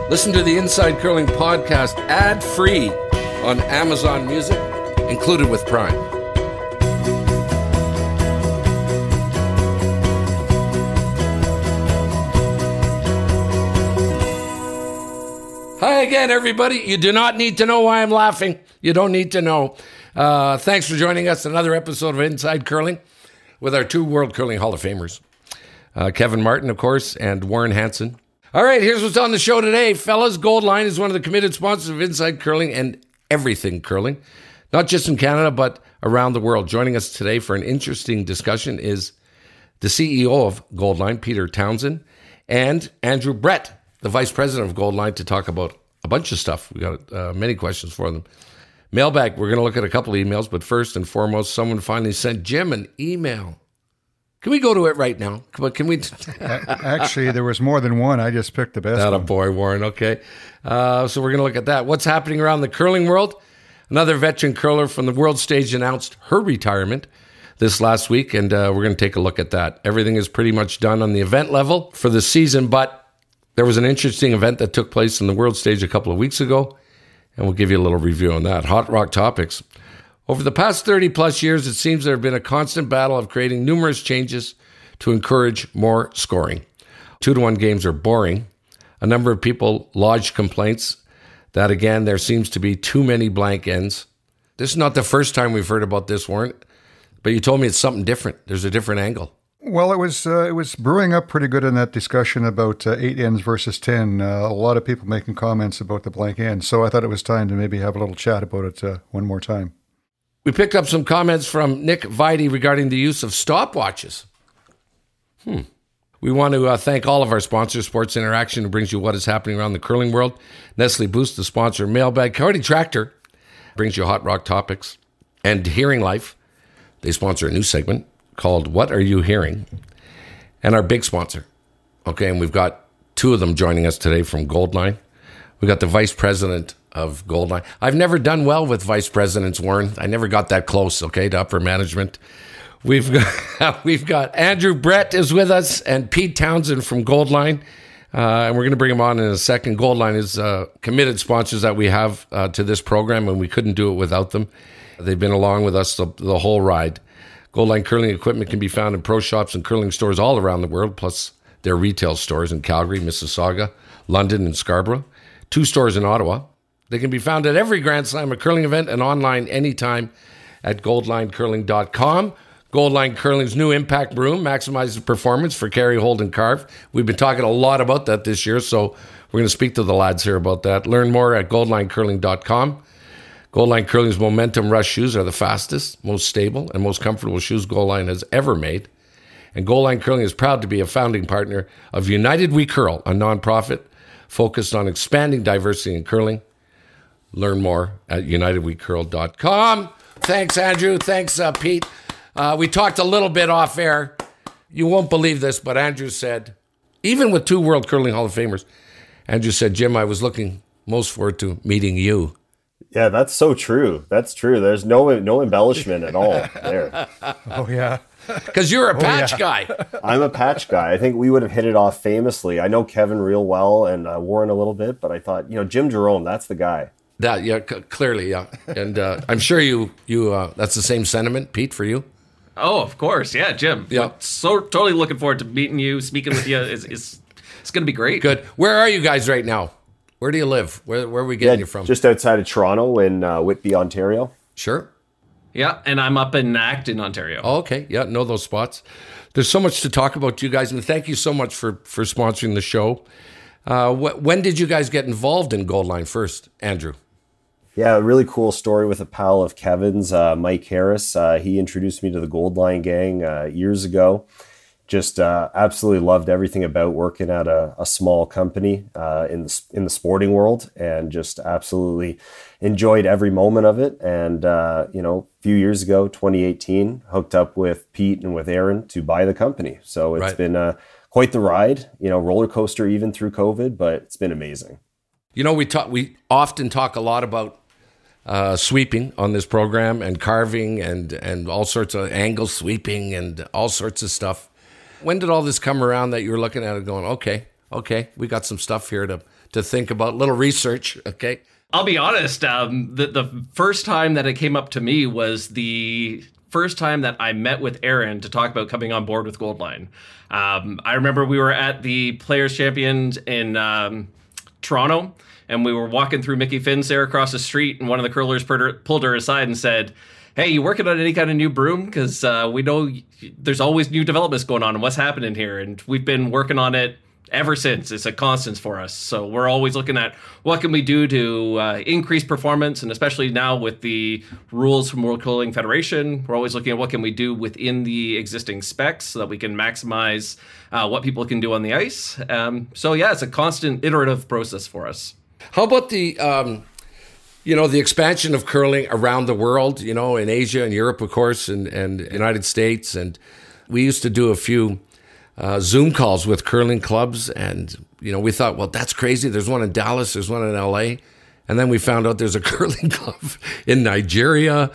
Listen to the Inside Curling podcast ad-free on Amazon Music, included with Prime. Hi again, everybody. You do not need to know why I'm laughing. You don't need to know. Thanks for joining us. Another episode of Inside Curling with our two World Curling Hall of Famers. Kevin Martin, of course, and Warren Hansen. All right, here's what's on the show today. Fellas, Goldline is one of the committed sponsors of Inside Curling and everything curling, not just in Canada, but around the world. Joining us today for an interesting discussion is the CEO of Goldline, Peter Townsend, and Andrew Brett, the Vice President of Goldline, to talk about a bunch of stuff. We got many questions for them. Mailbag, we're going to look at a couple of emails, but first and foremost, someone finally sent Jim an email. Can we go to it right now? Can we? Actually, there was more than one. I just picked the best one. A boy, Warren. Okay. So we're going to look at that. What's happening around the curling world? Another veteran curler from the world stage announced her retirement this last week, and we're going to take a look at that. Everything is pretty much done on the event level for the season, but there was an interesting event that took place in the world stage a couple of weeks ago, and we'll give you a little review on that. Hot Rock Topics. Over the past 30 plus years, it seems there have been a constant battle of creating numerous changes to encourage more scoring. 2-to-1 games are boring. A number of people lodged complaints that, again, there seems to be too many blank ends. This is not the first time we've heard about this, Warren, but you told me it's something different. There's a different angle. Well, it was brewing up pretty good in that discussion about 8 ends versus 10. A lot of people making comments about the blank ends, so I thought it was time to maybe have a little chat about it one more time. We picked up some comments from Nick Vidi regarding the use of stopwatches. We want to thank all of our sponsors. Sports Interaction, who brings you what is happening around the curling world. Nestle Boost, the sponsor. Mailbag. Coyote Tractor brings you Hot Rock Topics. And Hearing Life, they sponsor a new segment called What Are You Hearing? And our big sponsor. Okay, and we've got two of them joining us today from Goldline. We got the Vice President of Goldline. I've never done well with vice presidents, Warren. I never got that close, okay, to upper management. We've got Andrew Brett is with us and Pete Townsend from Goldline. And we're going to bring them on in a second. Goldline is committed sponsors that we have to this program, and we couldn't do it without them. They've been along with us the whole ride. Goldline curling equipment can be found in pro shops and curling stores all around the world, plus their retail stores in Calgary, Mississauga, London, and Scarborough. 2 stores in Ottawa. They can be found at every Grand Slam or curling event and online anytime at goldlinecurling.com. Goldline Curling's new Impact Room maximizes performance for carry, hold, and carve. We've been talking a lot about that this year, so we're going to speak to the lads here about that. Learn more at goldlinecurling.com. Goldline Curling's Momentum Rush shoes are the fastest, most stable, and most comfortable shoes Goldline has ever made. And Goldline Curling is proud to be a founding partner of United We Curl, a nonprofit focused on expanding diversity in curling. Learn more at unitedwecurl.com. Thanks, Andrew. Thanks, Pete. We talked a little bit off air. You won't believe this, but Andrew said, even with 2 World Curling Hall of Famers, Andrew said, Jim, I was looking most forward to meeting you. Yeah, that's so true. That's true. There's no embellishment at all there. Oh, yeah. Because you're a patch guy. I'm a patch guy. I think we would have hit it off famously. I know Kevin real well and Warren a little bit, but I thought, Jim Jerome, that's the guy. That, yeah, clearly, yeah. And I'm sure you that's the same sentiment, Pete, for you? Oh, of course. Yeah, Jim. Yeah. So totally looking forward to meeting you, speaking with you. It's going to be great. Good. Where are you guys right now? Where do you live? Where are we getting you from? Just outside of Toronto in Whitby, Ontario. Sure. Yeah, and I'm up in Acton, Ontario. Oh, okay. Yeah, know those spots. There's so much to talk about, you guys, and thank you so much for sponsoring the show. When did you guys get involved in Goldline first, Andrew? Yeah, a really cool story with a pal of Kevin's, Mike Harris. He introduced me to the Goldline gang years ago. Just absolutely loved everything about working at a small company in the sporting world, and just absolutely enjoyed every moment of it. And a few years ago, 2018, hooked up with Pete and with Aaron to buy the company. So it's been quite the ride. Roller coaster even through COVID, but it's been amazing. We often talk a lot about sweeping on this program, and carving, and all sorts of angle sweeping and all sorts of stuff. When did all this come around that you were looking at it going, okay, we got some stuff here to think about. Little research, okay? I'll be honest. The first time that it came up to me was the first time that I met with Aaron to talk about coming on board with Goldline. I remember we were at the Players Champions in Toronto, and we were walking through Mickey Finn's there across the street, and one of the curlers pulled her aside and said, "Hey, you working on any kind of new broom? Because we know there's always new developments going on, and what's happening here, and we've been working on it ever since. It's a constant for us. So we're always looking at what can we do to increase performance, and especially now with the rules from World Curling Federation, we're always looking at what can we do within the existing specs so that we can maximize what people can do on the ice. So yeah, it's a constant iterative process for us. How about the the expansion of curling around the world, in Asia and Europe, of course, and United States. And we used to do a few Zoom calls with curling clubs, and we thought, well, that's crazy. There's one in Dallas, there's one in LA, and then we found out there's a curling club in Nigeria.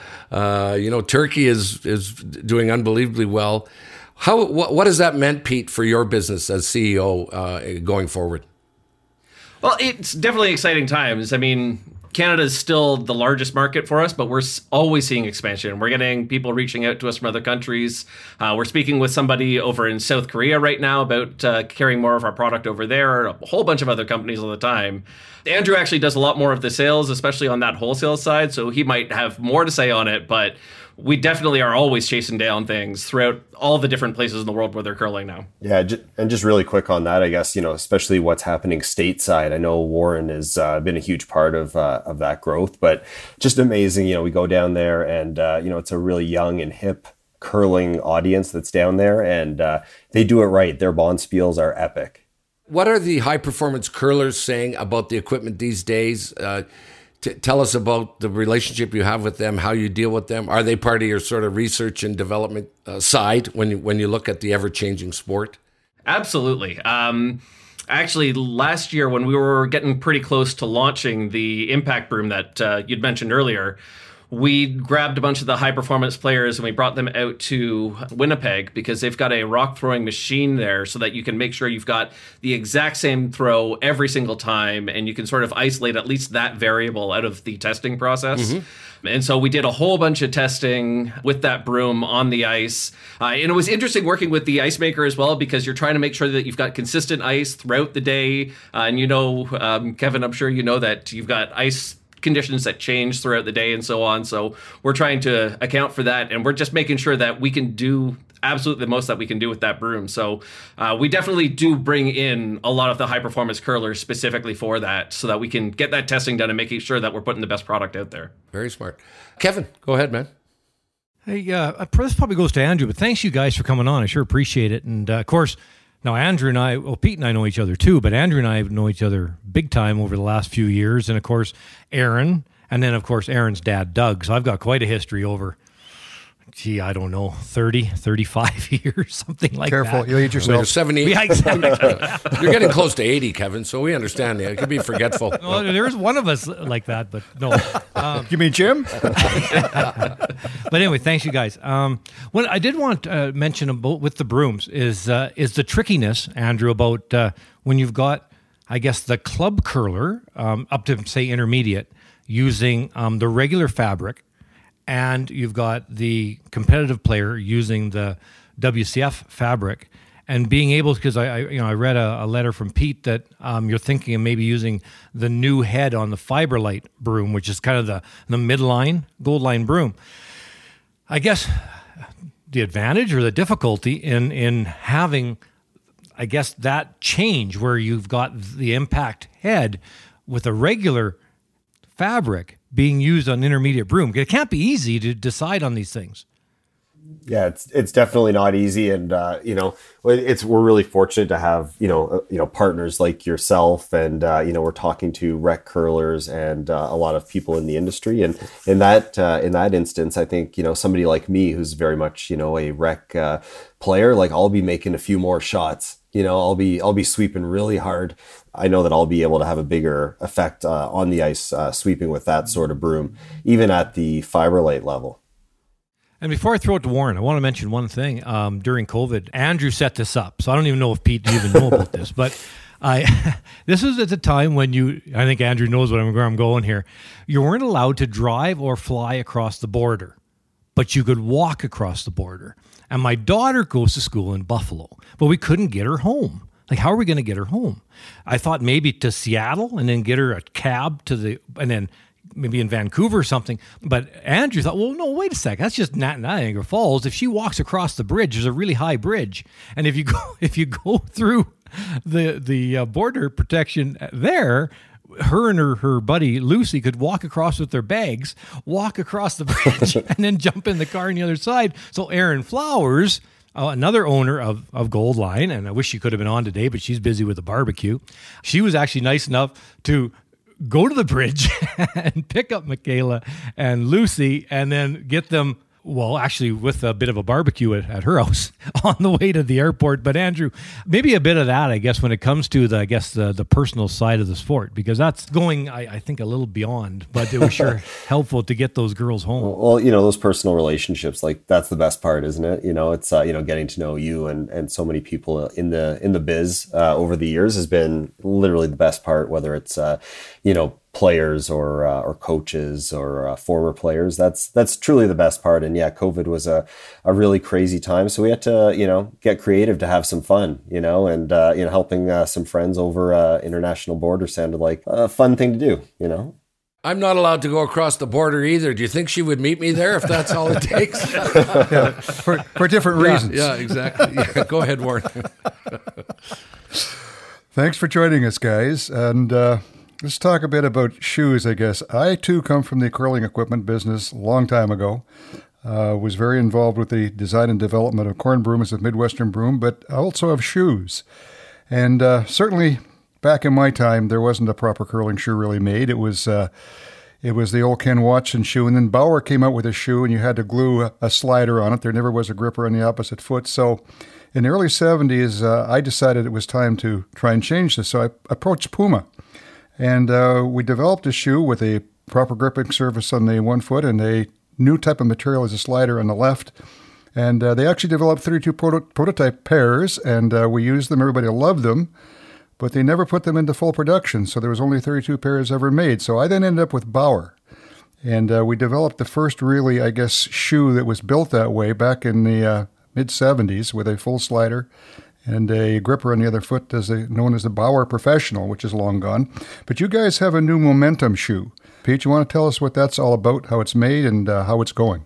Turkey is doing unbelievably well. What has that meant, Pete, for your business as CEO going forward? Well, it's definitely exciting times. I mean, Canada is still the largest market for us, but we're always seeing expansion. We're getting people reaching out to us from other countries. We're speaking with somebody over in South Korea right now about carrying more of our product over there, a whole bunch of other companies all the time. Andrew actually does a lot more of the sales, especially on that wholesale side, so he might have more to say on it, but we definitely are always chasing down things throughout all the different places in the world where they're curling now. Yeah, and just really quick on that, I guess, especially what's happening stateside. I know Warren has been a huge part of that growth, but just amazing. We go down there and, it's a really young and hip curling audience that's down there, and they do it right. Their bonspiels are epic. What are the high-performance curlers saying about the equipment these days? Tell us about the relationship you have with them, how you deal with them. Are they part of your sort of research and development side when you look at the ever-changing sport? Absolutely. Actually, last year when we were getting pretty close to launching the Impact Broom that you'd mentioned earlier, we grabbed a bunch of the high-performance players and we brought them out to Winnipeg because they've got a rock-throwing machine there so that you can make sure you've got the exact same throw every single time, and you can sort of isolate at least that variable out of the testing process. Mm-hmm. And so we did a whole bunch of testing with that broom on the ice. And it was interesting working with the ice maker as well, because you're trying to make sure that you've got consistent ice throughout the day. And Kevin, I'm sure you know that you've got ice conditions that change throughout the day and so on. So we're trying to account for that, and we're just making sure that we can do absolutely the most that we can do with that broom. So we definitely do bring in a lot of the high performance curlers specifically for that, so that we can get that testing done and making sure that we're putting the best product out there. Very smart. Kevin, go ahead, man. Hey, this probably goes to Andrew, but thanks you guys for coming on. I sure appreciate it. And of course, now Andrew and I, Pete and I know each other too, but Andrew and I know each other big time over the last few years. And of course, Aaron, and then of course, Aaron's dad, Doug. So I've got quite a history over, I don't know, 30, 35 years, something like that. Careful, you'll eat yourself. 70. Yeah, exactly. You're getting close to 80, Kevin, so we understand. It could be forgetful. Well, there's one of us like that, but no. You mean Jim? But anyway, thanks you guys. What I did want to mention about with the brooms is the trickiness, Andrew, about when you've got, I guess, the club curler up to, say, intermediate, using the regular fabric, and you've got the competitive player using the WCF fabric, and being able, because I read a letter from Pete that you're thinking of maybe using the new head on the Fiberlight broom, which is kind of the midline Goldline broom. I guess the advantage or the difficulty in having, I guess, that change where you've got the impact head with a regular fabric being used on intermediate broom. It can't be easy to decide on these things. Yeah, it's definitely not easy, and we're really fortunate to have partners like yourself, and we're talking to rec curlers and a lot of people in the industry, and in that instance, I think somebody like me who's very much a rec player, like I'll be making a few more shots. I'll be sweeping really hard. I know that I'll be able to have a bigger effect on the ice sweeping with that sort of broom, even at the Fiberlight level. And before I throw it to Warren, I want to mention one thing. During COVID, Andrew set this up. So I don't even know if Pete even know about this, but This was at the time when I think Andrew knows where I'm going here. You weren't allowed to drive or fly across the border, but you could walk across the border. And my daughter goes to school in Buffalo, but we couldn't get her home. Like, how are we going to get her home? I thought maybe to Seattle and then get her a cab and then maybe in Vancouver or something. But Andrew thought, well, no, wait a second. That's just Niagara Falls. If she walks across the bridge, there's a really high bridge. And if you go through the border protection there, her and her buddy Lucy could walk across with their bags, walk across the bridge, and then jump in the car on the other side. So Erin Flowers, another owner of Goldline, and I wish she could have been on today, but she's busy with a barbecue. She was actually nice enough to go to the bridge and pick up Michaela and Lucy and then get them, well, actually with a bit of a barbecue at her house on the way to the airport. But Andrew, maybe a bit of that, I guess, when it comes to the personal side of the sport, because that's going, I think, a little beyond, but it was sure helpful to get those girls home. Well, those personal relationships, like that's the best part, isn't it? It's, getting to know you and so many people in the biz over the years has been literally the best part, whether it's, players or coaches or former players. That's truly the best part. And yeah, COVID was a really crazy time. So we had to, get creative to have some fun, and, helping some friends over international border sounded like a fun thing to do, I'm not allowed to go across the border either. Do you think she would meet me there if that's all it takes? Yeah, for different reasons. Yeah, exactly. Yeah, go ahead, Warren. Thanks for joining us, guys. And let's talk a bit about shoes, I guess. I, too, come from the curling equipment business a long time ago. Was very involved with the design and development of corn brooms of Midwestern Broom, but also of shoes. And certainly back in my time, there wasn't a proper curling shoe really made. It was the old Ken Watson shoe, and then Bauer came out with a shoe, and you had to glue a slider on it. There never was a gripper on the opposite foot. So in the early 70s, I decided it was time to try and change this. So I approached Puma, and we developed a shoe with a proper gripping surface on the one foot and a new type of material as a slider on the left. And they actually developed 32 prototype pairs, and we used them. Everybody loved them. But they never put them into full production, so there was only 32 pairs ever made. So I then ended up with Bauer, and we developed the first really, I guess, shoe that was built that way back in the mid-'70s with a full slider and a gripper on the other foot, known as the Bauer Professional, which is long gone. But you guys have a new Momentum shoe. Pete, you want to tell us what that's all about, how it's made, and how it's going?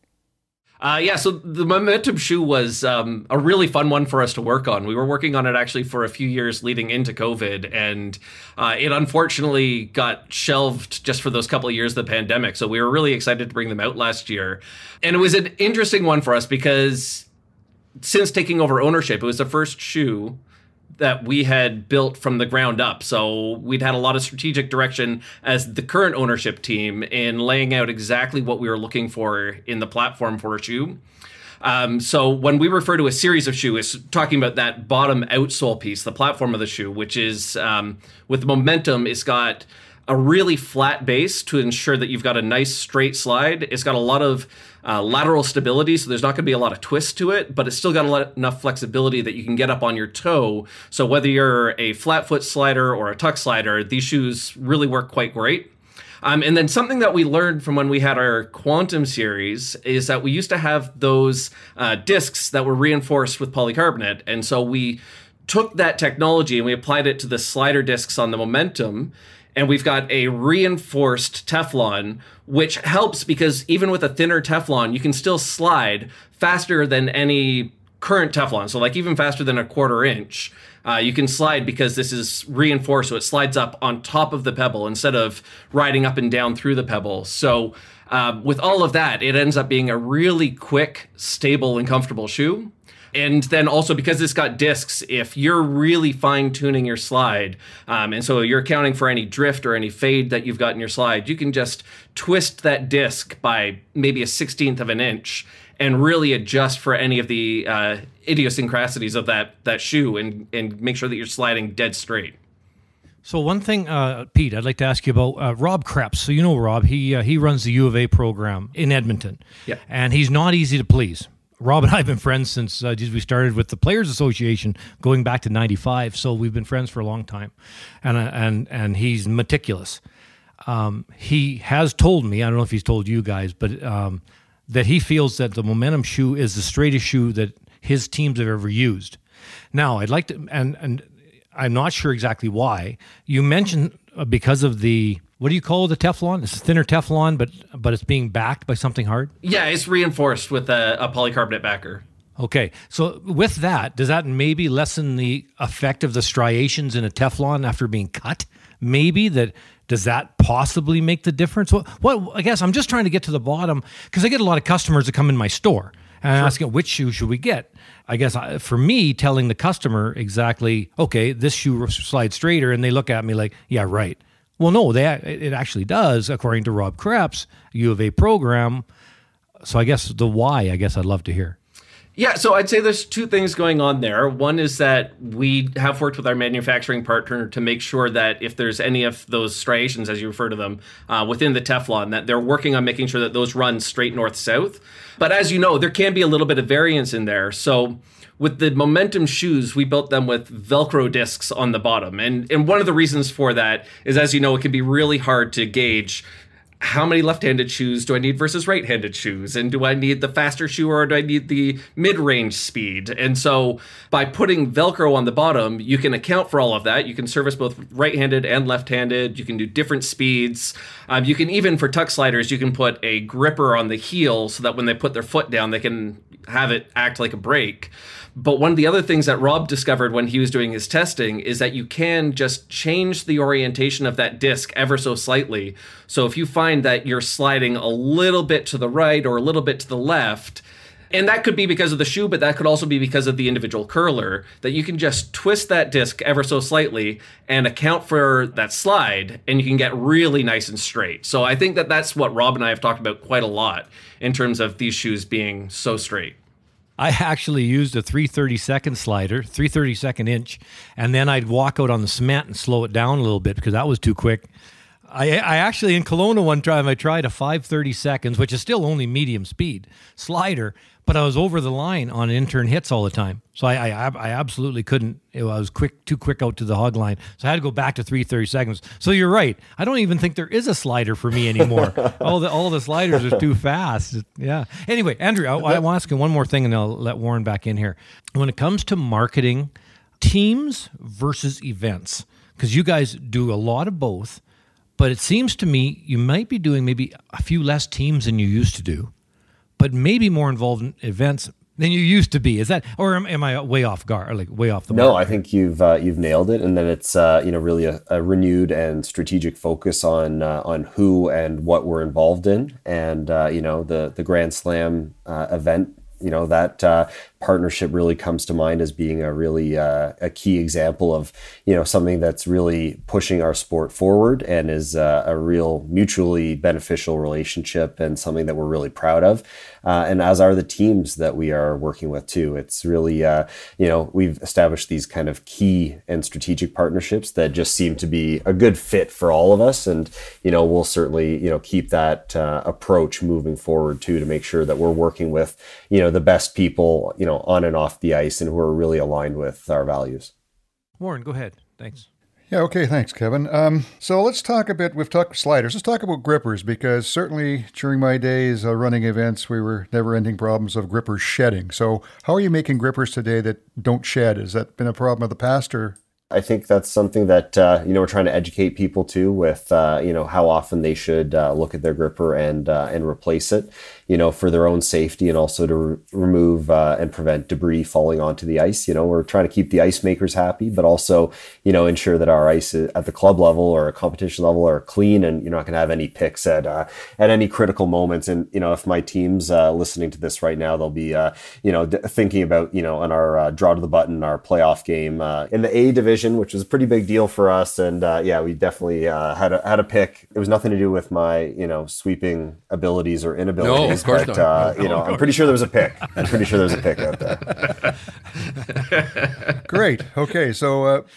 So the Momentum shoe was a really fun one for us to work on. We were working on it actually for a few years leading into COVID, and it unfortunately got shelved just for those couple of years of the pandemic. So we were really excited to bring them out last year. And it was an interesting one for us because since taking over ownership, it was the first shoe that we had built from the ground up. So we'd had a lot of strategic direction as the current ownership team in laying out exactly what we were looking for in the platform for a shoe. So when we refer to a series of shoes, it's talking about that bottom outsole piece, the platform of the shoe, which is with Momentum, it's got a really flat base to ensure that you've got a nice straight slide. It's got a lot of lateral stability, so there's not going to be a lot of twist to it, but it's still got enough flexibility that you can get up on your toe. So whether you're a flat foot slider or a tuck slider, these shoes really work quite great. And then something that we learned from when we had our Quantum series is that we used to have those discs that were reinforced with polycarbonate. And so we took that technology and we applied it to the slider discs on the Momentum. And we've got a reinforced Teflon, which helps because even with a thinner Teflon, you can still slide faster than any current Teflon. So like even faster than a 1/4 inch. You can slide because this is reinforced, so it slides up on top of the pebble instead of riding up and down through the pebble. So with all of that, it ends up being a really quick, stable, and comfortable shoe. And then also because it's got discs, if you're really fine tuning your slide, and so you're accounting for any drift or any fade that you've got in your slide, you can just twist that disc by maybe a 1/16 of an inch and really adjust for any of the idiosyncrasies of that shoe and make sure that you're sliding dead straight. So one thing, Pete, I'd like to ask you about Rob Krebs. So you know Rob, he runs the U of A program in Edmonton. Yeah. And he's not easy to please. Rob and I have been friends since we started with the Players Association going back to '95. So we've been friends for a long time, and he's meticulous. He has told me, I don't know if he's told you guys, but that he feels that the Momentum shoe is the straightest shoe that his teams have ever used. Now, I'd like to, and I'm not sure exactly why. You mentioned because of the, what do you call the Teflon? It's a thinner Teflon, but it's being backed by something hard? Yeah, it's reinforced with a polycarbonate backer. Okay, so with that, does that maybe lessen the effect of the striations in a Teflon after being cut? Maybe that, does that possibly make the difference? What I guess I'm just trying to get to the bottom, because I get a lot of customers that come in my store and I'm asking, which shoe should we get? I guess for me, telling the customer exactly, okay, this shoe slides straighter, and they look at me like, yeah, right. Well, no, it actually does, according to Rob Krebs, U of A program. So I guess the why, I guess I'd love to hear. Yeah, so I'd say there's two things going on there. One is that we have worked with our manufacturing partner to make sure that if there's any of those striations, as you refer to them, within the Teflon, that they're working on making sure that those run straight north-south. But as you know, there can be a little bit of variance in there. So with the Momentum shoes, we built them with Velcro discs on the bottom. And one of the reasons for that is, as you know, it can be really hard to gauge how many left-handed shoes do I need versus right-handed shoes? And do I need the faster shoe or do I need the mid-range speed? And so by putting Velcro on the bottom, you can account for all of that. You can service both right-handed and left-handed. You can do different speeds. You can even, for tuck sliders, you can put a gripper on the heel so that when they put their foot down, they can have it act like a brake. But one of the other things that Rob discovered when he was doing his testing is that you can just change the orientation of that disc ever so slightly. So if you find that you're sliding a little bit to the right or a little bit to the left, and that could be because of the shoe, but that could also be because of the individual curler, that you can just twist that disc ever so slightly and account for that slide, and you can get really nice and straight. So I think that that's what Rob and I have talked about quite a lot in terms of these shoes being so straight. I actually used a 3/32 slider, 3/32 inch, and then I'd walk out on the cement and slow it down a little bit because that was too quick. I actually, in Kelowna one time, I tried a 5/32, which is still only medium speed slider, but I was over the line on intern hits all the time. So I absolutely couldn't. I was too quick out to the hog line. So I had to go back to 3/32. So you're right. I don't even think there is a slider for me anymore. all the sliders are too fast. Yeah. Anyway, Andrew, I want to ask you one more thing, and I'll let Warren back in here. When it comes to marketing teams versus events, because you guys do a lot of both, but it seems to me you might be doing maybe a few less teams than you used to do, but maybe more involved in events than you used to be. Is that, or am I way off guard, or like way off the mark? No, I think you've nailed it, and then it's really a renewed and strategic focus on who and what we're involved in, and the Grand Slam event. That partnership really comes to mind as being a really a key example of something that's really pushing our sport forward and is a real mutually beneficial relationship and something that we're really proud of, and as are the teams that we are working with too. It's really we've established these kind of key and strategic partnerships that just seem to be a good fit for all of us, and we'll certainly keep that approach moving forward too, to make sure that we're working with the best people on and off the ice and who are really aligned with our values. Warren, go ahead. Thanks. Yeah, okay, thanks, Kevin. So let's talk a bit, we've talked sliders, let's talk about grippers, because certainly during my days running events, we were never-ending problems of grippers shedding. So how are you making grippers today that don't shed? Has that been a problem of the past, or? I think that's something that, we're trying to educate people too with, how often they should look at their gripper and replace it, for their own safety, and also to remove and prevent debris falling onto the ice. We're trying to keep the ice makers happy, but also, ensure that our ice at the club level or a competition level are clean, and you're not going to have any picks at any critical moments. And, if my team's listening to this right now, they'll be, thinking about, on our draw to the button, our playoff game in the A division, which was a pretty big deal for us. And we definitely had a pick. It was nothing to do with my, sweeping abilities or inabilities. No, of course but, not. I'm pretty sure there was a pick. I'm pretty sure there's a pick out there. Great. Okay. So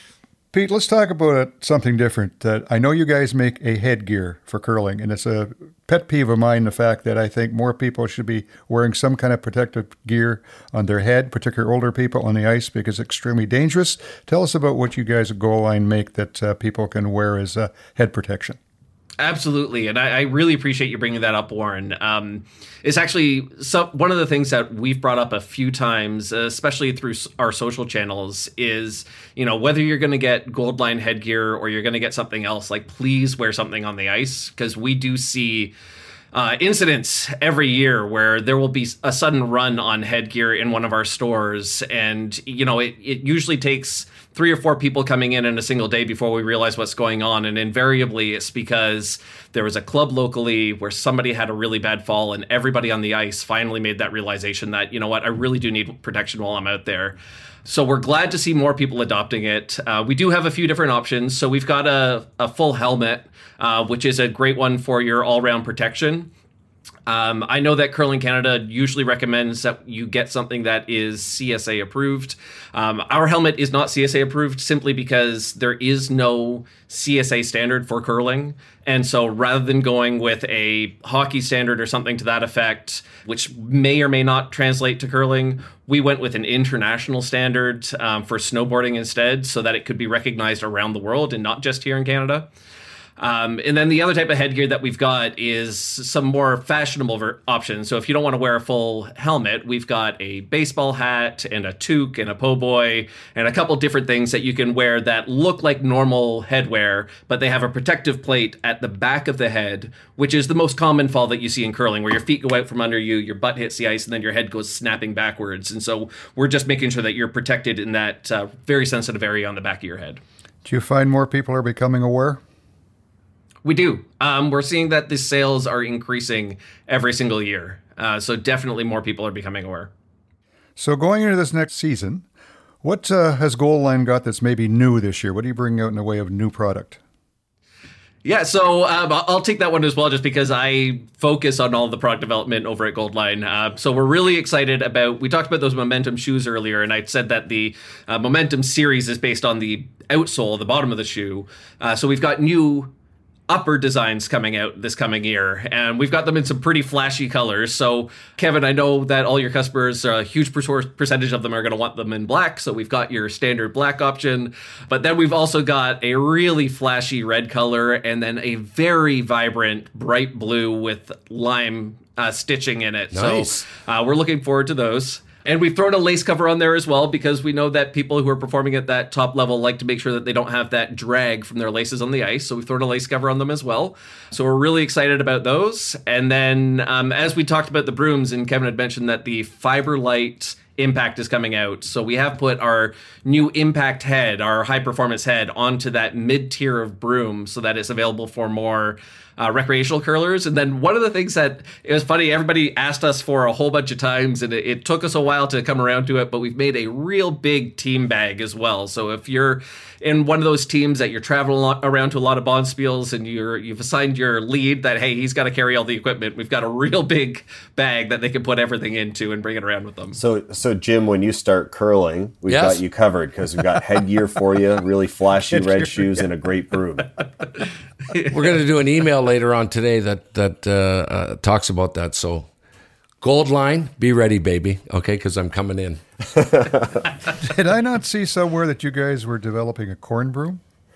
Pete, let's talk about something different. I know you guys make a headgear for curling, and it's a pet peeve of mine, the fact that I think more people should be wearing some kind of protective gear on their head, particularly older people on the ice, because it's extremely dangerous. Tell us about what you guys at Goal Line make that people can wear as head protection. Absolutely. And I really appreciate you bringing that up, Warren. It's actually one of the things that we've brought up a few times, especially through our social channels, is, whether you're going to get Gold Line headgear or you're going to get something else, like, please wear something on the ice, because we do see incidents every year where there will be a sudden run on headgear in one of our stores. And, it usually takes 3 or 4 people coming in a single day before we realize what's going on. And invariably it's because there was a club locally where somebody had a really bad fall, and everybody on the ice finally made that realization that, I really do need protection while I'm out there. So we're glad to see more people adopting it. We do have a few different options. So we've got a full helmet, which is a great one for your all-round protection. I know that Curling Canada usually recommends that you get something that is CSA approved. Our helmet is not CSA approved simply because there is no CSA standard for curling. And so rather than going with a hockey standard or something to that effect, which may or may not translate to curling, we went with an international standard for snowboarding instead, so that it could be recognized around the world and not just here in Canada. And then the other type of headgear that we've got is some more fashionable options. So if you don't want to wear a full helmet, we've got a baseball hat and a toque and a po' boy and a couple different things that you can wear that look like normal headwear, but they have a protective plate at the back of the head, which is the most common fall that you see in curling, where your feet go out from under you, your butt hits the ice, and then your head goes snapping backwards. And so we're just making sure that you're protected in that very sensitive area on the back of your head. Do you find more people are becoming aware? We do. We're seeing that the sales are increasing every single year. So definitely more people are becoming aware. So going into this next season, what has Goal Line got that's maybe new this year? What are you bringing out in the way of new product? Yeah, so I'll take that one as well, just because I focus on all the product development over at Gold Line. So we're really excited we talked about those Momentum shoes earlier, and I said that the Momentum series is based on the outsole, the bottom of the shoe. So we've got new upper designs coming out this coming year, and we've got them in some pretty flashy colors. So Kevin, I know that all your customers, a huge percentage of them are going to want them in black, so we've got your standard black option, but then we've also got a really flashy red color, and then a very vibrant bright blue with lime stitching in it. Nice. So we're looking forward to those. And we've thrown a lace cover on there as well, because we know that people who are performing at that top level like to make sure that they don't have that drag from their laces on the ice. So we've thrown a lace cover on them as well. So we're really excited about those. And then as we talked about the brooms, and Kevin had mentioned that the Fiber Light Impact is coming out. So we have put our new Impact head, our high performance head, onto that mid tier of broom so that it's available for more recreational curlers. And then one of the things that, it was funny, everybody asked us for a whole bunch of times, and it took us a while to come around to it, but we've made a real big team bag as well. So if you're in one of those teams that you're traveling around to a lot of bonspiels, and you've assigned your lead that, hey, he's got to carry all the equipment, we've got a real big bag that they can put everything into and bring it around with them. So Jim, when you start curling, we've got you covered, because we've got headgear for you, really flashy red shoes, and a great broom. We're going to do an email later on today that talks about that. So Gold Line, be ready, baby. Okay, because I'm coming in. Did I not see somewhere that you guys were developing a corn broom?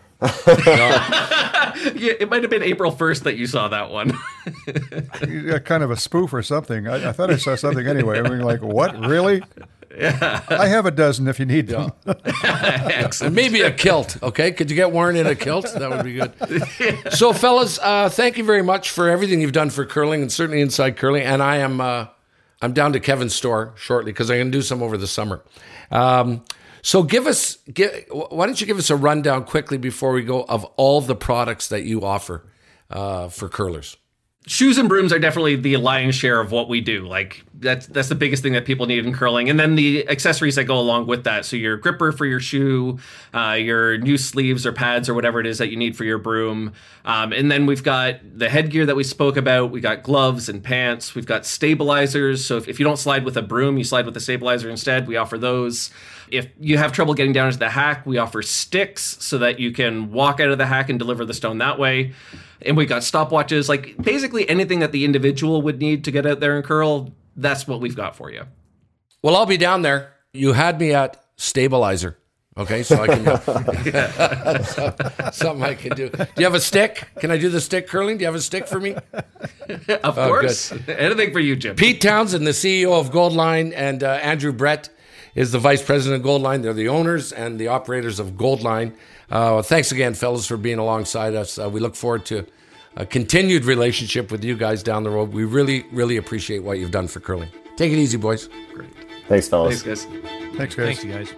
Yeah, it might have been April 1st that you saw that one. Kind of a spoof or something. I thought I saw something anyway. I mean, like, what? Really? Yeah. I have a dozen if you need them. And maybe a kilt, okay? Could you get Warren in a kilt? That would be good. So, fellas, thank you very much for everything you've done for curling, and certainly Inside Curling. And I'm down to Kevin's store shortly, because I'm going to do some over the summer. So why don't you give us a rundown quickly before we go of all the products that you offer for curlers? shoes and brooms are definitely the lion's share of what we do. Like that's the biggest thing that people need in curling. And then the accessories that go along with that. So your gripper for your shoe, your new sleeves or pads or whatever it is that you need for your broom. And then we've got the headgear that we spoke about. We got gloves and pants. We've got stabilizers. So if you don't slide with a broom, you slide with a stabilizer instead. We offer those. If you have trouble getting down into the hack, we offer sticks so that you can walk out of the hack and deliver the stone that way. And we've got stopwatches, like basically anything that the individual would need to get out there and curl, that's what we've got for you. Well, I'll be down there. You had me at stabilizer. Okay, so I can something I can do. Do you have a stick? Can I do the stick curling? Do you have a stick for me? Of course. Good. Anything for you, Jim. Pete Townsend, the CEO of Goldline, and Andrew Brett is the vice president of Goldline. They're the owners and the operators of Goldline. Thanks again, fellas, for being alongside us. We look forward to a continued relationship with you guys down the road. We really, really appreciate what you've done for curling. Take it easy, boys. Great. Thanks, fellas. Thanks, guys. Thanks, guys. Thanks, you guys.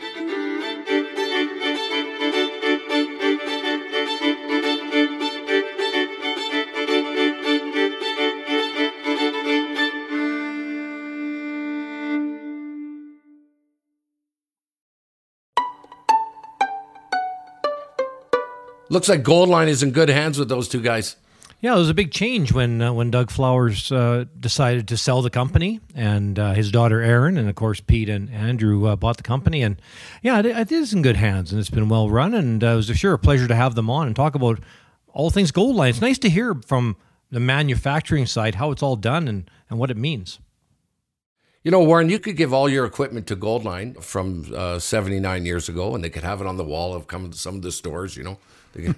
Looks like Goldline is in good hands with those two guys. Yeah, it was a big change when Doug Flowers decided to sell the company, and his daughter Erin, and of course Pete and Andrew bought the company, and yeah, it is in good hands, and it's been well run, and it was a pleasure to have them on and talk about all things Goldline. It's nice to hear from the manufacturing side how it's all done and what it means. You know, Warren, you could give all your equipment to Goldline from 79 years ago, and they could have it on the wall of some of the stores, you know.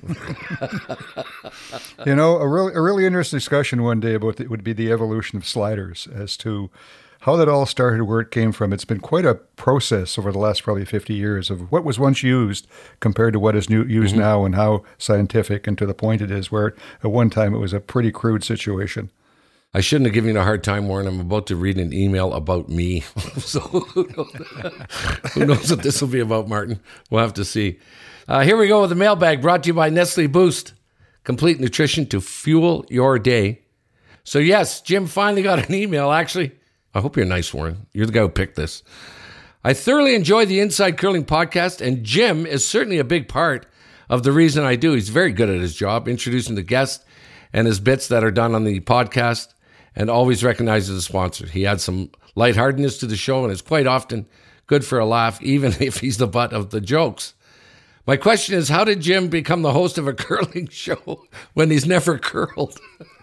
You know, a really interesting discussion one day about would be the evolution of sliders as to how that all started, where it came from. It's been quite a process over the last probably 50 years of what was once used compared to what is used now, and how scientific and to the point it is, where at one time it was a pretty crude situation. I shouldn't have given you a hard time, Warren. I'm about to read an email about me. So who knows what this will be about, Martin? We'll have to see. Here we go with the mailbag, brought to you by Nestle Boost. Complete nutrition to fuel your day. So yes, Jim finally got an email. Actually, I hope you're nice, Warren. You're the guy who picked this. I thoroughly enjoy the Inside Curling podcast, and Jim is certainly a big part of the reason I do. He's very good at his job, introducing the guests and his bits that are done on the podcast, and always recognizes the sponsor. He adds some lightheartedness to the show, and is quite often good for a laugh, even if he's the butt of the jokes. My question is, how did Jim become the host of a curling show when he's never curled?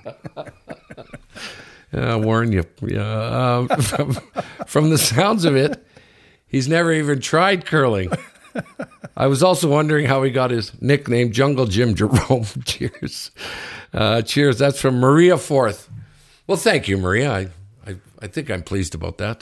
Warren, from the sounds of it, he's never even tried curling. I was also wondering how he got his nickname, Jungle Jim Jerome. Cheers. Cheers. That's from Maria Forth. Well, thank you, Maria. I think I'm pleased about that.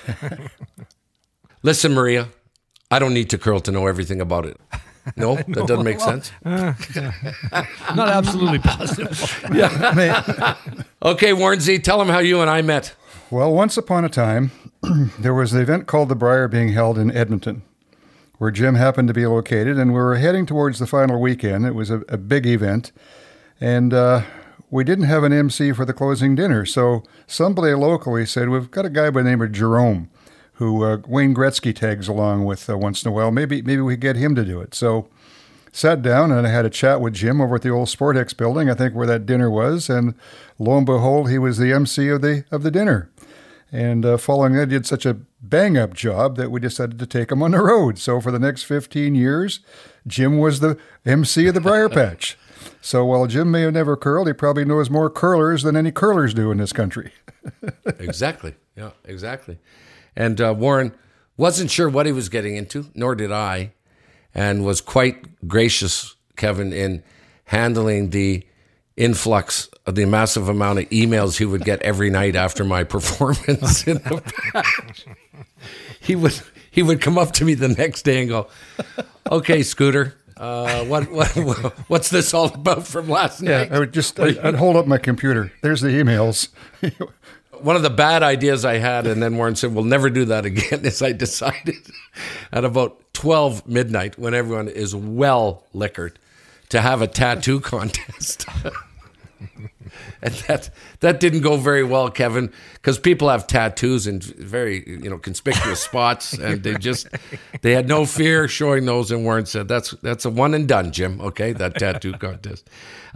Listen, Maria, I don't need to curl to know everything about it. No, that doesn't make sense. Not absolutely positive. Yeah. Okay, Warren Z, tell him how you and I met. Well, once upon a time, there was an event called the Briar being held in Edmonton, where Jim happened to be located, and we were heading towards the final weekend. It was a big event, and we didn't have an MC for the closing dinner, so somebody locally said, we've got a guy by the name of Jerome, who Wayne Gretzky tags along with once in a while. Maybe we could get him to do it. So sat down and I had a chat with Jim over at the old Sportex building, I think where that dinner was, and lo and behold, he was the MC of the dinner. And following that, he did such a bang-up job that we decided to take him on the road. So for the next 15 years, Jim was the MC of the Briar Patch. So while Jim may have never curled, he probably knows more curlers than any curlers do in this country. Exactly. Yeah, exactly. And Warren wasn't sure what he was getting into, nor did I, and was quite gracious, Kevin, in handling the influx of the massive amount of emails he would get every night after my performance in the patch. He would come up to me the next day and go, "Okay, Scooter, what's this all about from last night?" Yeah, I'd hold up my computer. There's the emails. One of the bad ideas I had, and then Warren said, we'll never do that again, is I decided at about 12 midnight, when everyone is well liquored, to have a tattoo contest. And that didn't go very well, Kevin, because people have tattoos in very conspicuous spots, and they had no fear showing those, and Warren said that's a one and done, Jim. Okay, that tattoo contest.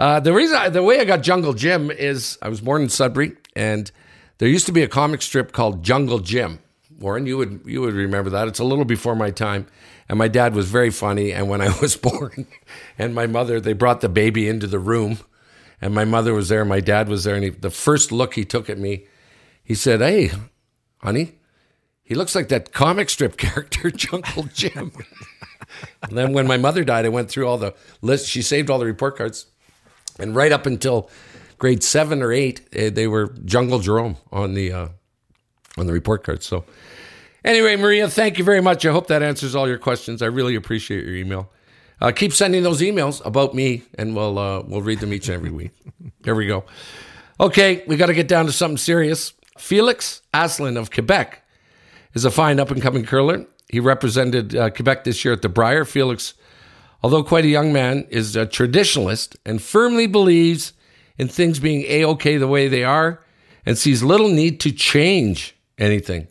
The way I got Jungle Jim is I was born in Sudbury, and there used to be a comic strip called Jungle Jim. Warren, you would remember that. It's a little before my time. And my dad was very funny. And when I was born, and my mother, they brought the baby into the room, and my mother was there, my dad was there, and the first look he took at me, he said, "Hey, honey, he looks like that comic strip character, Jungle Jim." And then when my mother died, I went through all the lists. She saved all the report cards. And right up until grade 7 or 8, they were Jungle Jerome on the report cards. So anyway, Maria, thank you very much. I hope that answers all your questions. I really appreciate your email. Keep sending those emails about me, and we'll read them each and every week. There we go. Okay, we got to get down to something serious. Felix Asselin of Quebec is a fine up-and-coming curler. He represented Quebec this year at the Brier. Felix, although quite a young man, is a traditionalist and firmly believes in things being A-OK the way they are and sees little need to change anything.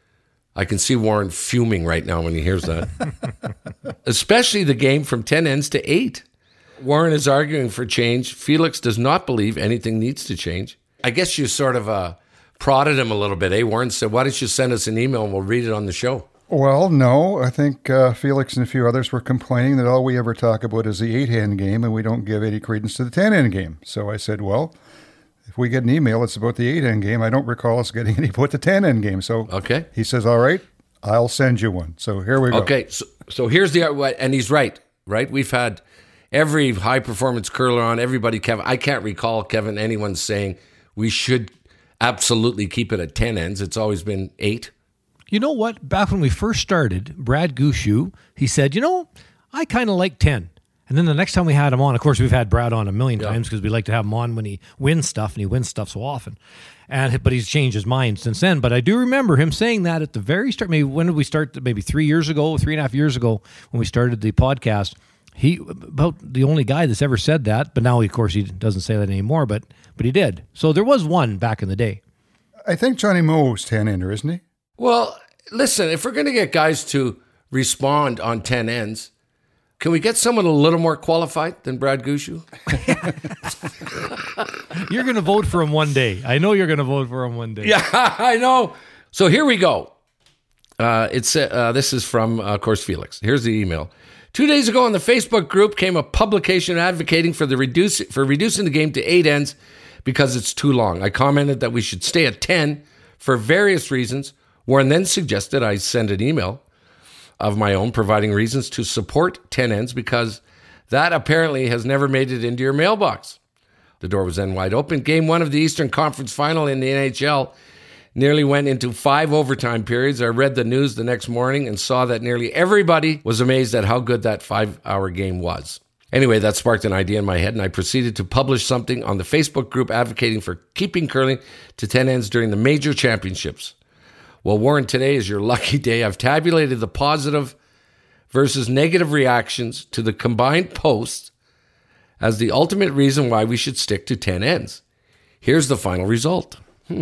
I can see Warren fuming right now when he hears that. Especially the game from 10 ends to 8. Warren is arguing for change. Felix does not believe anything needs to change. I guess you sort of prodded him a little bit, eh? Warren said, "Why don't you send us an email and we'll read it on the show?" Well, no. I think Felix and a few others were complaining that all we ever talk about is the 8-hand game and we don't give any credence to the 10-hand game. So I said, well, if we get an email, it's about the 8-hand game. I don't recall us getting any about the 10-hand game. So okay. He says, all right, I'll send you one. So here we go. Okay, so here's and he's right? We've had every high-performance curler on, everybody, Kevin. I can't recall, Kevin, anyone saying we should absolutely keep it at 10 ends. It's always been 8. You know what? Back when we first started, Brad Gushu, he said, I kind of like 10. And then the next time we had him on, of course, we've had Brad on a million times because we like to have him on when he wins stuff, and he wins stuff so often. But he's changed his mind since then. But I do remember him saying that at the very start. Maybe when did we start? Maybe 3 years ago, 3.5 years ago, when we started the podcast. He about the only guy that's ever said that. But now, of course, he doesn't say that anymore. But he did. So there was one back in the day. I think Johnny Moe's 10-ender, isn't he? Well, listen, if we're going to get guys to respond on 10 ends, can we get someone a little more qualified than Brad Gushu? You're going to vote for him one day. I know you're going to vote for him one day. Yeah, I know. So here we go. This is from, of course, Felix. Here's the email. 2 days ago on the Facebook group came a publication advocating for reducing the game to 8 ends because it's too long. I commented that we should stay at 10 for various reasons. Warren then suggested I send an email of my own providing reasons to support 10 ends because that apparently has never made it into your mailbox. The door was then wide open. Game 1 of the Eastern Conference Final in the NHL nearly went into 5 overtime periods. I read the news the next morning and saw that nearly everybody was amazed at how good that 5-hour game was. Anyway, that sparked an idea in my head, and I proceeded to publish something on the Facebook group advocating for keeping curling to 10 ends during the major championships. Well, Warren, today is your lucky day. I've tabulated the positive versus negative reactions to the combined posts as the ultimate reason why we should stick to 10 ends. Here's the final result.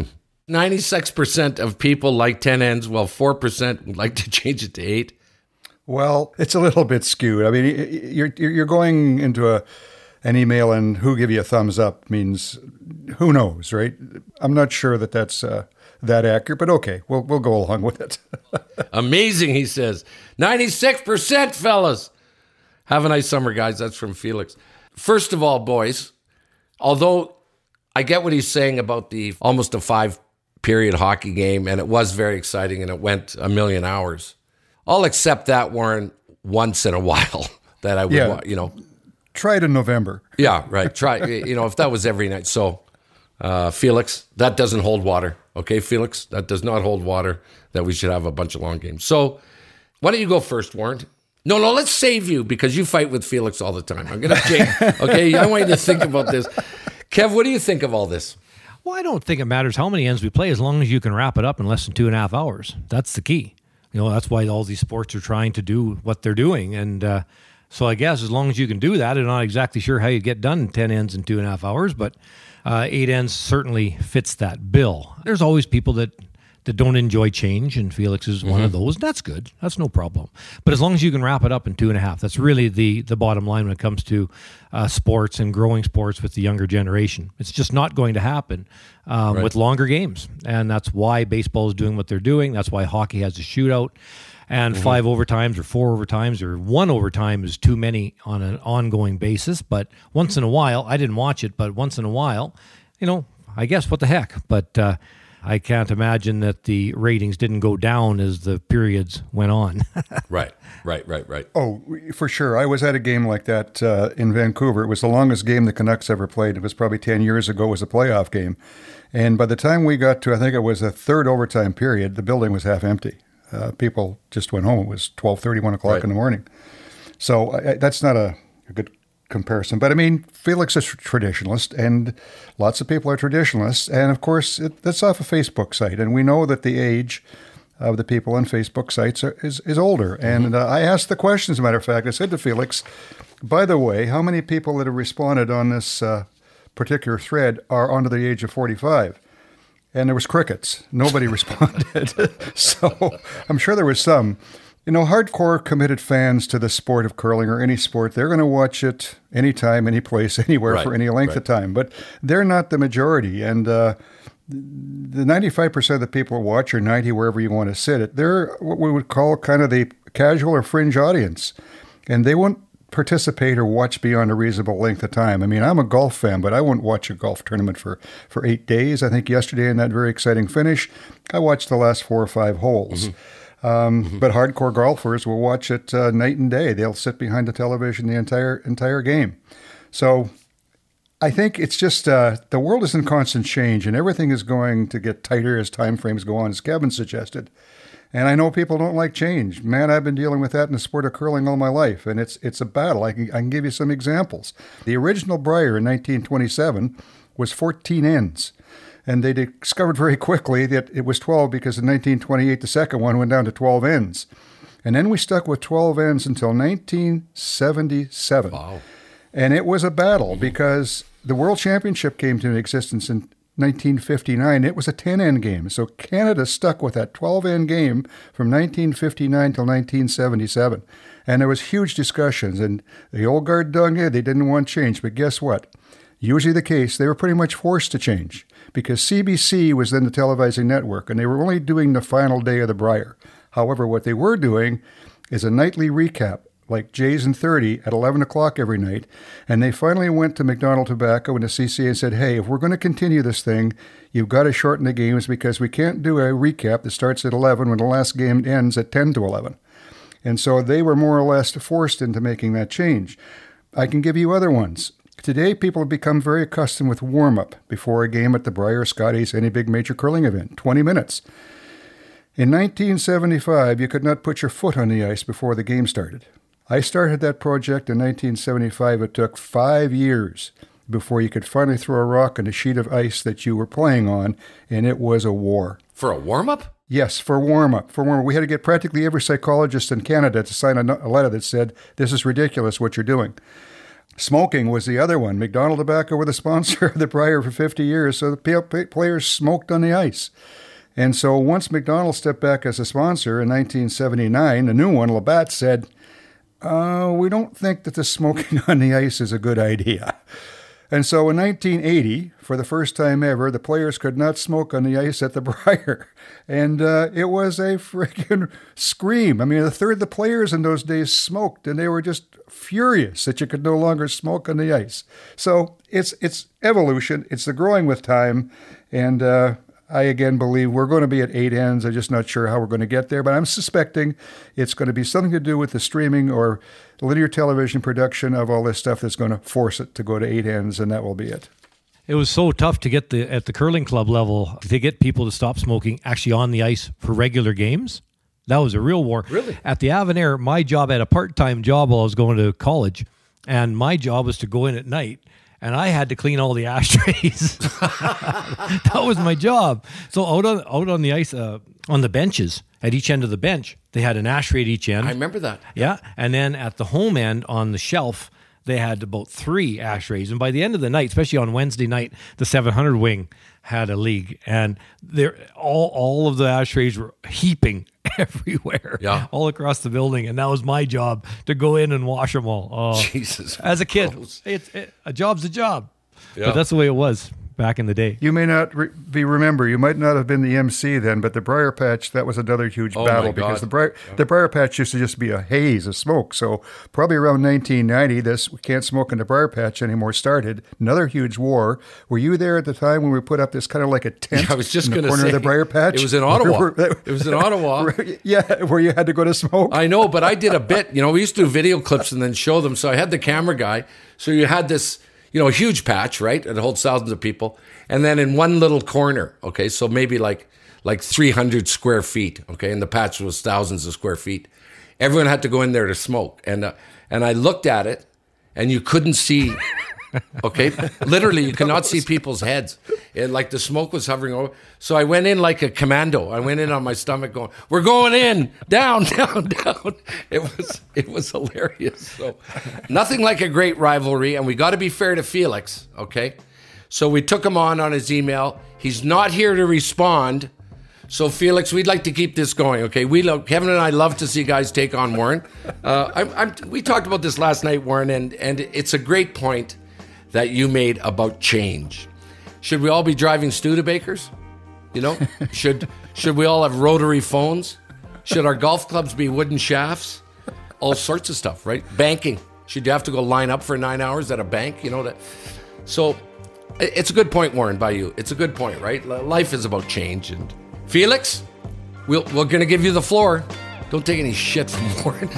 96% of people like 10 ends, while 4% would like to change it to 8. Well, it's a little bit skewed. I mean, you're going into an email and who give you a thumbs up means who knows, right? I'm not sure that that's that accurate, but okay, we'll go along with it. Amazing, he says. 96%, fellas. Have a nice summer, guys. That's from Felix. First of all, boys, although I get what he's saying about the almost a 5-period hockey game, and it was very exciting, and it went a million hours. I'll accept that, Warren, once in a while. That I would, Try it in November. Yeah, right. Try, if that was every night. So, Felix, that doesn't hold water. Okay, Felix, that does not hold water that we should have a bunch of long games. So, why don't you go first, Warren? No, let's save you because you fight with Felix all the time. I'm going to change. Okay, I want you to think about this. Kev, what do you think of all this? Well, I don't think it matters how many ends we play as long as you can wrap it up in less than 2.5 hours. That's the key. That's why all these sports are trying to do what they're doing. And So I guess as long as you can do that, I'm not exactly sure how you get done 10 ends in 2.5 hours, but 8 ends certainly fits that bill. There's always people that don't enjoy change, and Felix is one of those. That's good. That's no problem. But as long as you can wrap it up in 2.5, that's really the bottom line when it comes to sports and growing sports with the younger generation. It's just not going to happen with longer games, and that's why baseball is doing what they're doing. That's why hockey has a shootout, and 5 overtimes or 4 overtimes or 1 overtime is too many on an ongoing basis. But once in a while, I didn't watch it, but once in a while, I guess what the heck. But I can't imagine that the ratings didn't go down as the periods went on. Right. Oh, for sure. I was at a game like that in Vancouver. It was the longest game the Canucks ever played. It was probably 10 years ago. It was a playoff game. And by the time we got to, I think it was a third overtime period, the building was half empty. People just went home. It was 12:30, 1 o'clock in the morning. So that's not a good comparison. But I mean, Felix is a traditionalist, and lots of people are traditionalists. And of course, that's off a Facebook site. And we know that the age of the people on Facebook sites is older. And I asked the question, as a matter of fact. I said to Felix, by the way, how many people that have responded on this particular thread are under the age of 45? And there was crickets. Nobody responded. So I'm sure there was some. Hardcore committed fans to the sport of curling or any sport, they're going to watch it anytime, any place, anywhere for any length of time. But they're not the majority. And the 95% of the people who watch, or 90, wherever you want to sit it, they're what we would call kind of the casual or fringe audience. And they won't participate or watch beyond a reasonable length of time. I mean, I'm a golf fan, but I won't watch a golf tournament for 8 days. I think yesterday in that very exciting finish, I watched the last 4 or 5 holes. But hardcore golfers will watch it night and day. They'll sit behind the television the entire game. So I think it's just the world is in constant change, and everything is going to get tighter as time frames go on, as Kevin suggested. And I know people don't like change. Man, I've been dealing with that in the sport of curling all my life, and it's a battle. I can give you some examples. The original Brier in 1927 was 14 ends. And they discovered very quickly that it was 12 because in 1928, the second one went down to 12 ends. And then we stuck with 12 ends until 1977. Wow. And it was a battle because the World Championship came into existence in 1959. It was a 10-end game. So Canada stuck with that 12-end game from 1959 till 1977. And there was huge discussions. And the old guard dug in. They didn't want change. But guess what? Usually the case, they were pretty much forced to change because CBC was then the televising network, and they were only doing the final day of the Brier. However, what they were doing is a nightly recap, like Jays and 30 at 11 o'clock every night, and they finally went to McDonald Tobacco and the CCA and said, hey, if we're going to continue this thing, you've got to shorten the games because we can't do a recap that starts at 11 when the last game ends at 10 to 11. And so they were more or less forced into making that change. I can give you other ones. Today, people have become very accustomed with warm-up before a game at the Brier, Scotties, any big major curling event, 20 minutes. In 1975, you could not put your foot on the ice before the game started. I started that project in 1975. It took 5 years before you could finally throw a rock on a sheet of ice that you were playing on, and it was a war. For a warm-up? Yes, for warm-up. We had to get practically every psychologist in Canada to sign a letter that said, this is ridiculous what you're doing. Smoking was the other one. McDonald Tobacco were the sponsor of the Brier for 50 years, so the players smoked on the ice. And so once McDonald stepped back as a sponsor in 1979, the new one, Labatt, said, we don't think that the smoking on the ice is a good idea. And so in 1980, for the first time ever, the players could not smoke on the ice at the Brier. And it was a freaking scream. I mean, a third of the players in those days smoked, and they were just furious that you could no longer smoke on the ice. So it's evolution. It's the growing with time. And I, again, believe we're going to be at 8 ends. I'm just not sure how we're going to get there. But I'm suspecting it's going to be something to do with the streaming or linear television production of all this stuff that's going to force it to go to 8 ends, and that will be it. It was so tough to get at the curling club level to get people to stop smoking actually on the ice for regular games. That was a real war. Really? At the Avonayre, my job, I had a part-time job while I was going to college, and my job was to go in at night, and I had to clean all the ashtrays. That was my job. So out on the ice, on the benches, at each end of the bench, they had an ashtray at each end. I remember that. Yeah. And then at the home end on the shelf, they had about 3 ashtrays. And by the end of the night, especially on Wednesday night, the 700 wing had a league. And all of the ashtrays were heaping everywhere, all across the building. And that was my job, to go in and wash them all. Oh, Jesus. as a kid, a job's a job. Yeah. But that's the way it was back in the day. You may not remember, you might not have been the MC then, but the Briar Patch, that was another huge battle, because the Briar Patch used to just be a haze of smoke. So probably around 1990, this "we can't smoke in the Briar Patch anymore" started. Another huge war. Were you there at the time when we put up this kind of like a tent I was just in the going to corner say, of the Briar Patch? It was in Ottawa. It was in Ottawa. Yeah, where you had to go to smoke. I know, but I did a bit. We used to do video clips and then show them. So I had the camera guy. So you had this, a huge patch, right? It holds thousands of people. And then in one little corner, okay, so maybe like 300 square feet, okay, and the patch was thousands of square feet. Everyone had to go in there to smoke. And I looked at it, and you couldn't see, okay? Literally, you could not see people's heads. Like the smoke was hovering over. So I went in like a commando. I went in on my stomach going, "We're going in, down, down, down." It was hilarious. So nothing like a great rivalry. And we got to be fair to Felix, okay? So we took him on his email. He's not here to respond. So Felix, we'd like to keep this going, okay? Kevin and I love to see guys take on Warren. We talked about this last night, Warren, and it's a great point that you made about change. Should we all be driving Studebakers? Should we all have rotary phones? Should our golf clubs be wooden shafts? All sorts of stuff, right? Banking. Should you have to go line up for 9 hours at a bank? So it's a good point, Warren, by you. It's a good point, right? Life is about change. And Felix, we're going to give you the floor. Don't take any shit from Warren.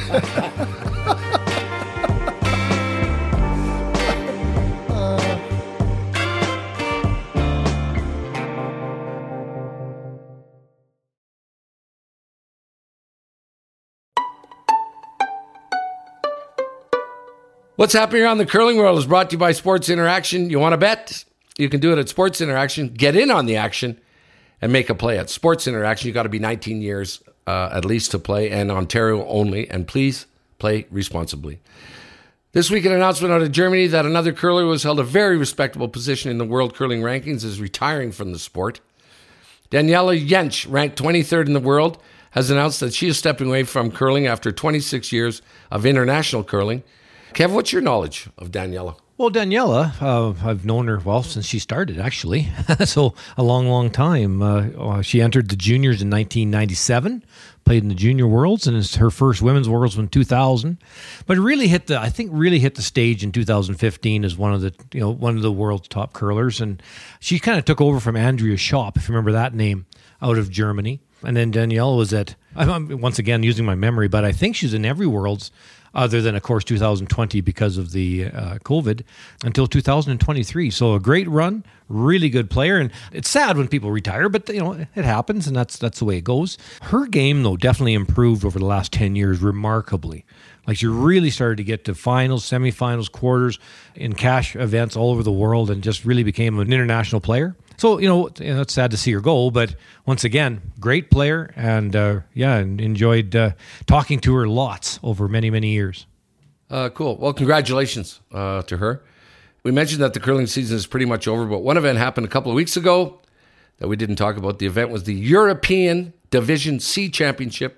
What's happening around the curling world is brought to you by Sports Interaction. You want to bet? You can do it at Sports Interaction. Get in on the action and make a play at Sports Interaction. You got to be 19 years at least to play, and Ontario only. And please play responsibly. This week, an announcement out of Germany that another curler who has held a very respectable position in the world curling rankings is retiring from the sport. Daniela Jentsch, ranked 23rd in the world, has announced that she is stepping away from curling after 26 years of international curling. Kev, what's your knowledge of Daniela? Well, Daniela, I've known her, since she started, actually. So a long, long time. She entered the juniors in 1997, played in the Junior Worlds, and her first Women's Worlds in 2000. But really hit the stage in 2015 as one of the world's top curlers. And she kind of took over from Andrea Schopp, if you remember that name, out of Germany. And then Daniela was I'm once again using my memory, but I think she's in every Worlds, other than, of course, 2020 because of the COVID, until 2023. So a great run, really good player. And it's sad when people retire, but, it happens, and that's the way it goes. Her game, though, definitely improved over the last 10 years remarkably. Like, she really started to get to finals, semifinals, quarters, in cash events all over the world, and just really became an international player. So, it's sad to see her go, but once again, great player, and and enjoyed talking to her lots over many, many years. Cool. Well, congratulations to her. We mentioned that the curling season is pretty much over, but one event happened a couple of weeks ago that we didn't talk about. The event was the European Division C Championship,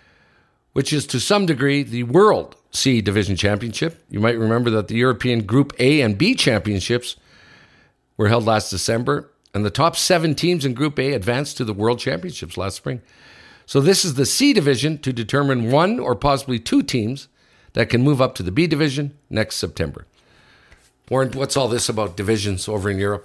which is to some degree the World C Division Championship. You might remember that the European Group A and B Championships were held last December, and the top 7 teams in Group A advanced to the World Championships last spring. So this is the C Division to determine 1 or possibly 2 teams that can move up to the B Division next September. Warren, what's all this about divisions over in Europe?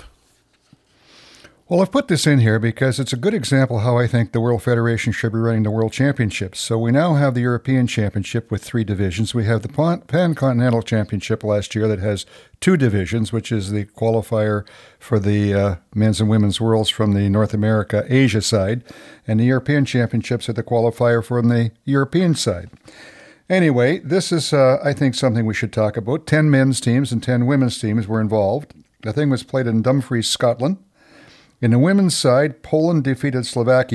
Well, I've put this in here because it's a good example how I think the World Federation should be running the World Championships. So we now have the European Championship with 3 divisions. We have the Pan-Continental Championship last year that has 2 divisions, which is the qualifier for the men's and women's worlds from the North America, Asia side. And the European Championships are the qualifier from the European side. Anyway, this is, I think, something we should talk about. 10 men's teams and 10 women's teams were involved. The thing was played in Dumfries, Scotland. In the women's side, Poland defeated Slovakia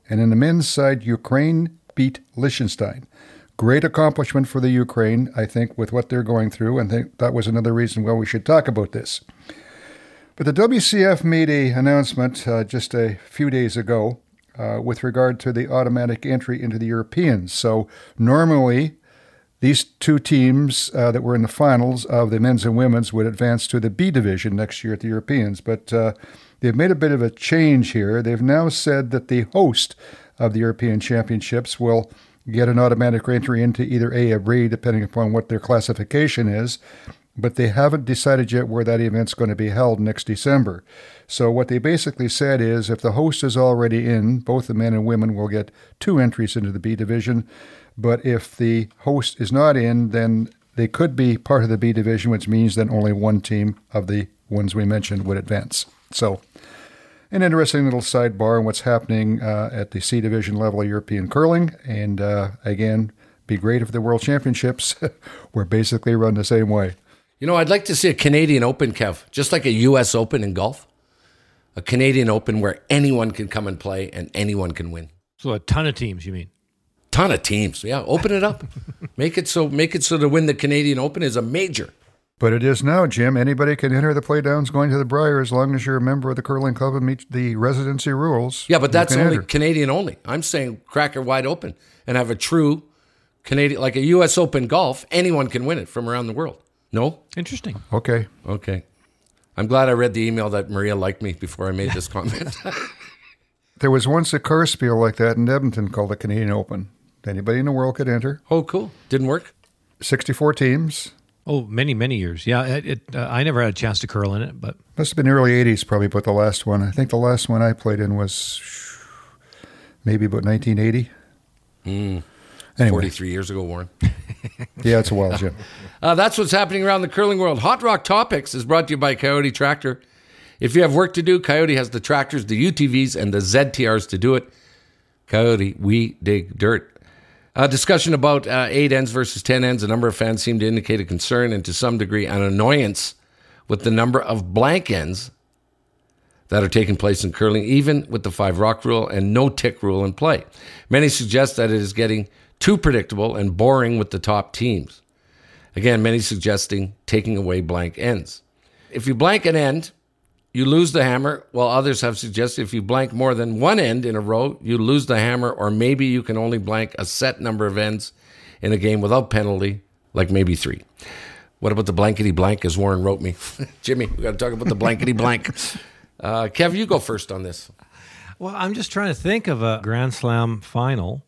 And in the men's side, Ukraine beat Liechtenstein. Great accomplishment for the Ukraine, I think, with what they're going through, and think that was another reason why we should talk about this. But the WCF made an announcement just a few days ago with regard to the automatic entry into the Europeans. So normally, these two teams that were in the finals of the men's and women's would advance to the B division next year at the Europeans. But they've made a bit of a change here. They've now said that the host of the European Championships will get an automatic entry into either A or B, depending upon what their classification is. But they haven't decided yet where that event's going to be held next December. So what they basically said is if the host is already in, both the men and women will get 2 entries into the B division. But if the host is not in, then they could be part of the B division, which means that only one team of the ones we mentioned would advance. So an interesting little sidebar on what's happening at the C division level of European curling. And again, be great if the World Championships were basically run the same way. You know, I'd like to see a Canadian Open, Kev, just like a U.S. Open in golf. A Canadian Open where anyone can come and play and anyone can win. So a ton of teams, you mean? Ton of teams. Yeah, open it up. Make it so to win the Canadian Open is a major. But it is now, Jim. Anybody can enter the playdowns going to the Brier as long as you're a member of the curling club and meet the residency rules. Yeah, but that's only enter. Canadian only. I'm saying crack her wide open and have a true Canadian, like a U.S. Open golf. Anyone can win it from around the world. No? Interesting. Okay. I'm glad I read the email that Maria liked me before I made this comment. There was once a car spiel like that in Edmonton called the Canadian Open. Anybody in the world could enter. Oh, cool. Didn't work? 64 teams. Oh, many, many years. Yeah, I never had a chance to curl in it, but... Must have been early 80s probably, but the last one. I think the last one I played in was maybe about 1980. Anyway. 43 years ago, Warren. Yeah, it's a while, Jim. That's what's happening around the curling world. Hot Rock Topics is brought to you by Coyote Tractor. If you have work to do, Coyote has the tractors, the UTVs, and the ZTRs to do it. Coyote, we dig dirt. Discussion about 8 ends versus 10 ends. A number of fans seem to indicate a concern and to some degree an annoyance with the number of blank ends that are taking place in curling, even with the 5 rock rule and no tick rule in play. Many suggest that it is getting too predictable and boring with the top teams. Again, many suggesting taking away blank ends. If you blank an end, you lose the hammer, while others have suggested if you blank more than one end in a row, you lose the hammer, or maybe you can only blank a set number of ends in a game without penalty, like maybe 3. What about the blankety blank, as Warren wrote me? Jimmy, we got to talk about the blankety blank. Kev, you go first on this. Well, I'm just trying to think of a Grand Slam final.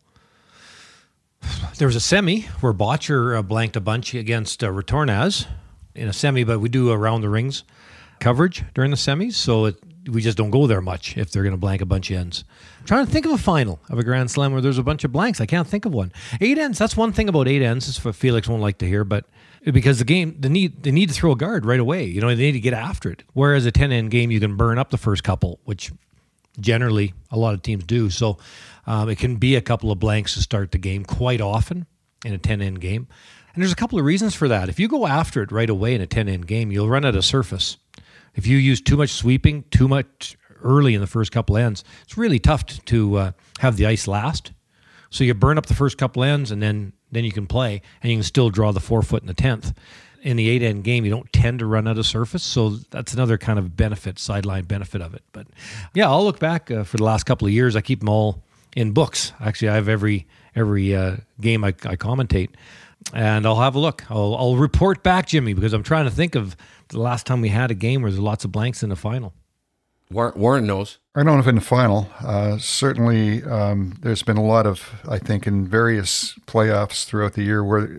There was a semi where Botcher blanked a bunch against Retornaz in a semi, but we do around the rings coverage during the semis, so we just don't go there much if they're going to blank a bunch of ends. I'm trying to think of a final of a Grand Slam where there's a bunch of blanks. I can't think of one. 8 ends, that's one thing about 8 ends. This is what Felix won't like to hear, but because the game, they need to throw a guard right away. You know, they need to get after it. Whereas a 10-end game, you can burn up the first couple, which generally a lot of teams do. So it can be a couple of blanks to start the game quite often in a 10-end game. And there's a couple of reasons for that. If you go after it right away in a 10-end game, you'll run out of surface. If you use too much sweeping, too much early in the first couple ends, it's really tough to have the ice last. So you burn up the first couple ends, and then you can play, and you can still draw the 4-foot in the 10th. In the 8-end game, you don't tend to run out of surface, so that's another kind of benefit, sideline benefit of it. But yeah, I'll look back for the last couple of years. I keep them all in books. Actually, I have every game I commentate, and I'll have a look. I'll report back, Jimmy, because I'm trying to think of the last time we had a game where there's lots of blanks in the final. Warren knows. I don't know if in the final. Certainly, there's been a lot of, I think, in various playoffs throughout the year where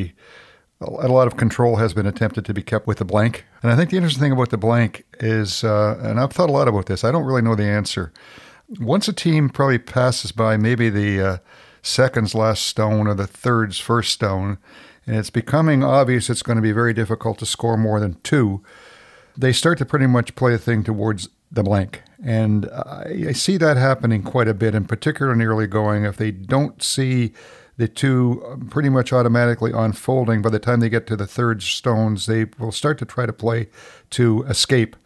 a lot of control has been attempted to be kept with the blank. And I think the interesting thing about the blank is, and I've thought a lot about this, I don't really know the answer. Once a team probably passes by maybe the second's last stone or the third's first stone, and it's becoming obvious it's going to be very difficult to score more than 2, they start to pretty much play a thing towards the blank. And I see that happening quite a bit, and particularly in early going, if they don't see the 2 pretty much automatically unfolding, by the time they get to the third stones, they will start to try to play to escape.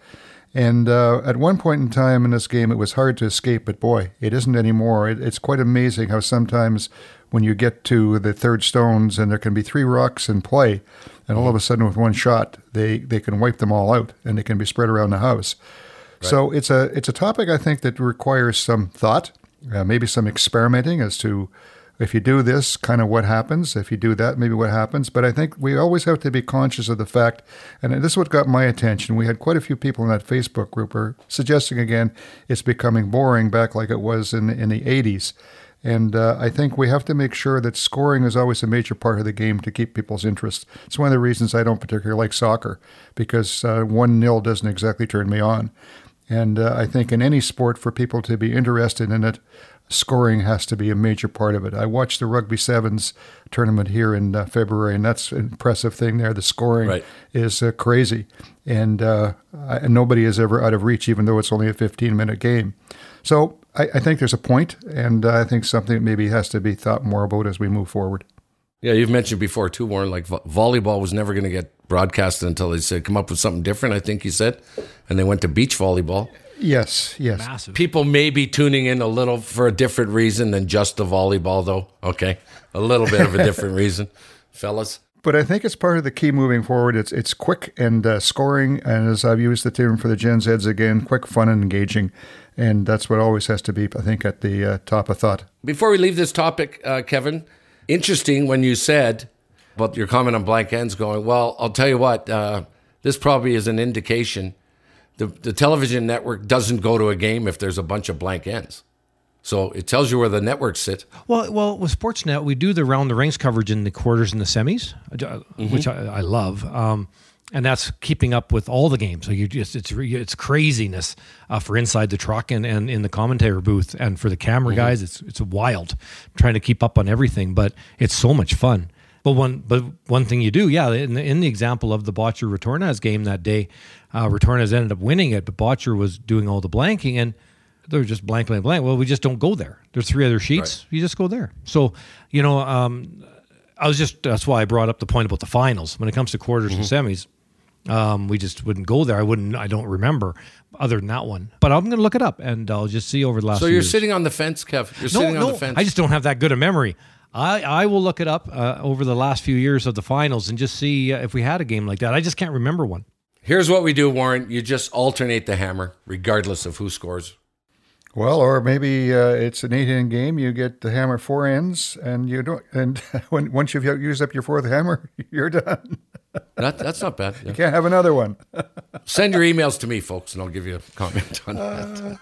And at one point in time in this game, it was hard to escape, but boy, it isn't anymore. It's quite amazing how sometimes when you get to the third stones and there can be 3 rocks in play, and all of a sudden with one shot, they can wipe them all out and they can be spread around the house. Right. So it's a topic I think that requires some thought, maybe some experimenting as to if you do this, kind of what happens. If you do that, maybe what happens. But I think we always have to be conscious of the fact, and this is what got my attention. We had quite a few people in that Facebook group who are suggesting again it's becoming boring back like it was in the 80s. And I think we have to make sure that scoring is always a major part of the game to keep people's interest. It's one of the reasons I don't particularly like soccer, because 1-0 doesn't exactly turn me on. And I think in any sport, for people to be interested in it, scoring has to be a major part of it. I watched the Rugby Sevens tournament here in February, and that's an impressive thing there. The scoring is crazy, and nobody is ever out of reach, even though it's only a 15-minute game. So I think there's a point, and I think something that maybe has to be thought more about as we move forward. Yeah, you've mentioned before too, Warren, like volleyball was never going to get broadcasted until they said come up with something different, I think you said, and they went to beach volleyball. Yes. Massive. People may be tuning in a little for a different reason than just the volleyball, though. Okay, a little bit of a different reason, fellas. But I think it's part of the key moving forward. It's quick and scoring, and as I've used the term for the Gen Zs again, quick, fun, and engaging. And that's what always has to be, I think, at the top of thought. Before we leave this topic, Kevin, interesting when you said about your comment on blank ends going, well, I'll tell you what, this probably is an indication the television network doesn't go to a game if there's a bunch of blank ends. So it tells you where the networks sit. Well, with Sportsnet, we do the round the rings coverage in the quarters and the semis, which I love. And that's keeping up with all the games. So it's craziness for inside the truck and in the commentator booth, and for the camera guys, it's wild trying to keep up on everything. But it's so much fun. But one thing you do, in the example of the Botcher Retornaz game that day, Retornaz ended up winning it, but Botcher was doing all the blanking, and they were just blank. Well, we just don't go there. There's 3 other sheets. Right. You just go there. So, that's why I brought up the point about the finals. When it comes to quarters and semis, we just wouldn't go there. I don't remember other than that one. But I'm going to look it up, and I'll just see over the last few years. Sitting on the fence, Kev. You're sitting on the fence. I just don't have that good a memory. I will look it up over the last few years of the finals and just see if we had a game like that. I just can't remember one. Here's what we do, Warren. You just alternate the hammer, regardless of who scores. Well, or maybe it's an 8-end game. You get the hammer 4 ends, and you don't. And once you've used up your 4th hammer, you're done. That's not bad. Yeah. You can't have another one. Send your emails to me, folks, and I'll give you a comment on that.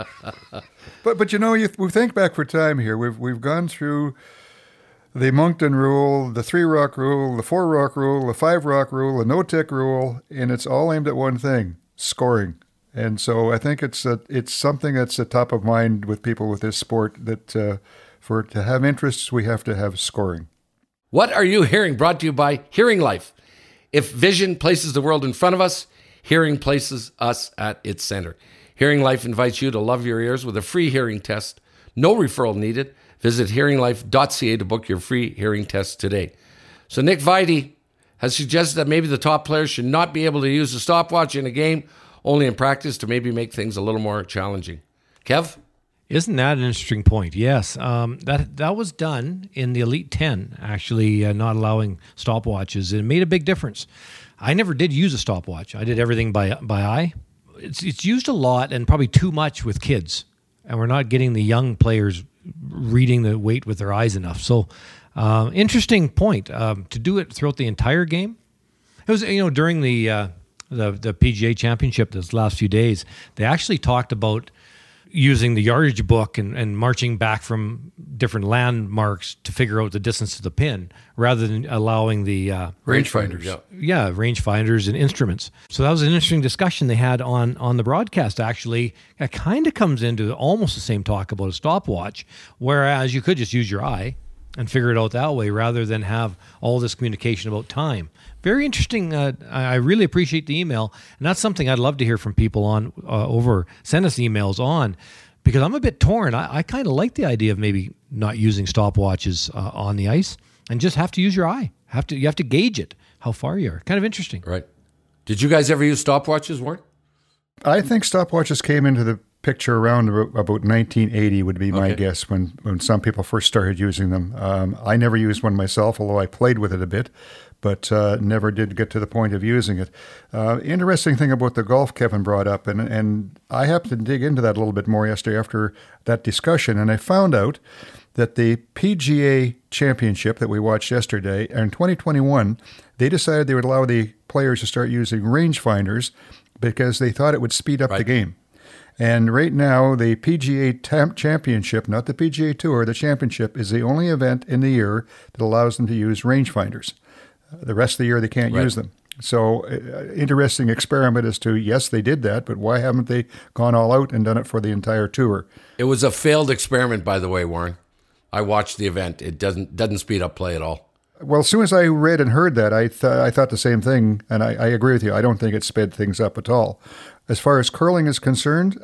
But we think back for time here. We've gone through the Moncton rule, the 3-rock rule, the 4-rock rule, the 5-rock rule, the no-tick rule, and it's all aimed at one thing: scoring. And so I think it's something that's at top of mind with people with this sport, that to have interests, we have to have scoring. What are you hearing? Brought to you by Hearing Life. If vision places the world in front of us, hearing places us at its center. Hearing Life invites you to love your ears with a free hearing test. No referral needed. Visit hearinglife.ca to book your free hearing test today. So Nick Vite has suggested that maybe the top players should not be able to use a stopwatch in a game, only in practice, to maybe make things a little more challenging. Kev? Isn't that an interesting point? Yes. That was done in the Elite 10, actually, not allowing stopwatches. It made a big difference. I never did use a stopwatch. I did everything by eye. It's used a lot and probably too much with kids, and we're not getting the young players reading the weight with their eyes enough. So interesting point. To do it throughout the entire game. It was, during the PGA Championship this last few days, they actually talked about using the yardage book and marching back from different landmarks to figure out the distance to the pin, rather than allowing the rangefinders. Rangefinders and instruments. So that was an interesting discussion they had on the broadcast. Actually, it kind of comes into almost the same talk about a stopwatch, whereas you could just use your eye and figure it out that way, rather than have all this communication about time. Very interesting. I really appreciate the email, and that's something I'd love to hear from people on send us emails on, because I'm a bit torn. I kind of like the idea of maybe not using stopwatches on the ice, and just have to use your eye. You have to gauge it, how far you are. Kind of interesting. Right. Did you guys ever use stopwatches, Warren? I think stopwatches came into the picture around about 1980 would be my guess when some people first started using them. I never used one myself, although I played with it a bit, but never did get to the point of using it. Interesting thing about the golf Kevin brought up, and I happened to dig into that a little bit more yesterday after that discussion, and I found out that the PGA Championship that we watched yesterday, in 2021, they decided they would allow the players to start using rangefinders because they thought it would speed up the game. And right now, the PGA Championship, not the PGA Tour, the Championship, is the only event in the year that allows them to use rangefinders. The rest of the year, they can't use them. So, interesting experiment as to, yes, they did that, but why haven't they gone all out and done it for the entire tour? It was a failed experiment, by the way, Warren. I watched the event. It doesn't speed up play at all. Well, as soon as I read and heard that, I thought the same thing, and I agree with you. I don't think it sped things up at all. As far as curling is concerned,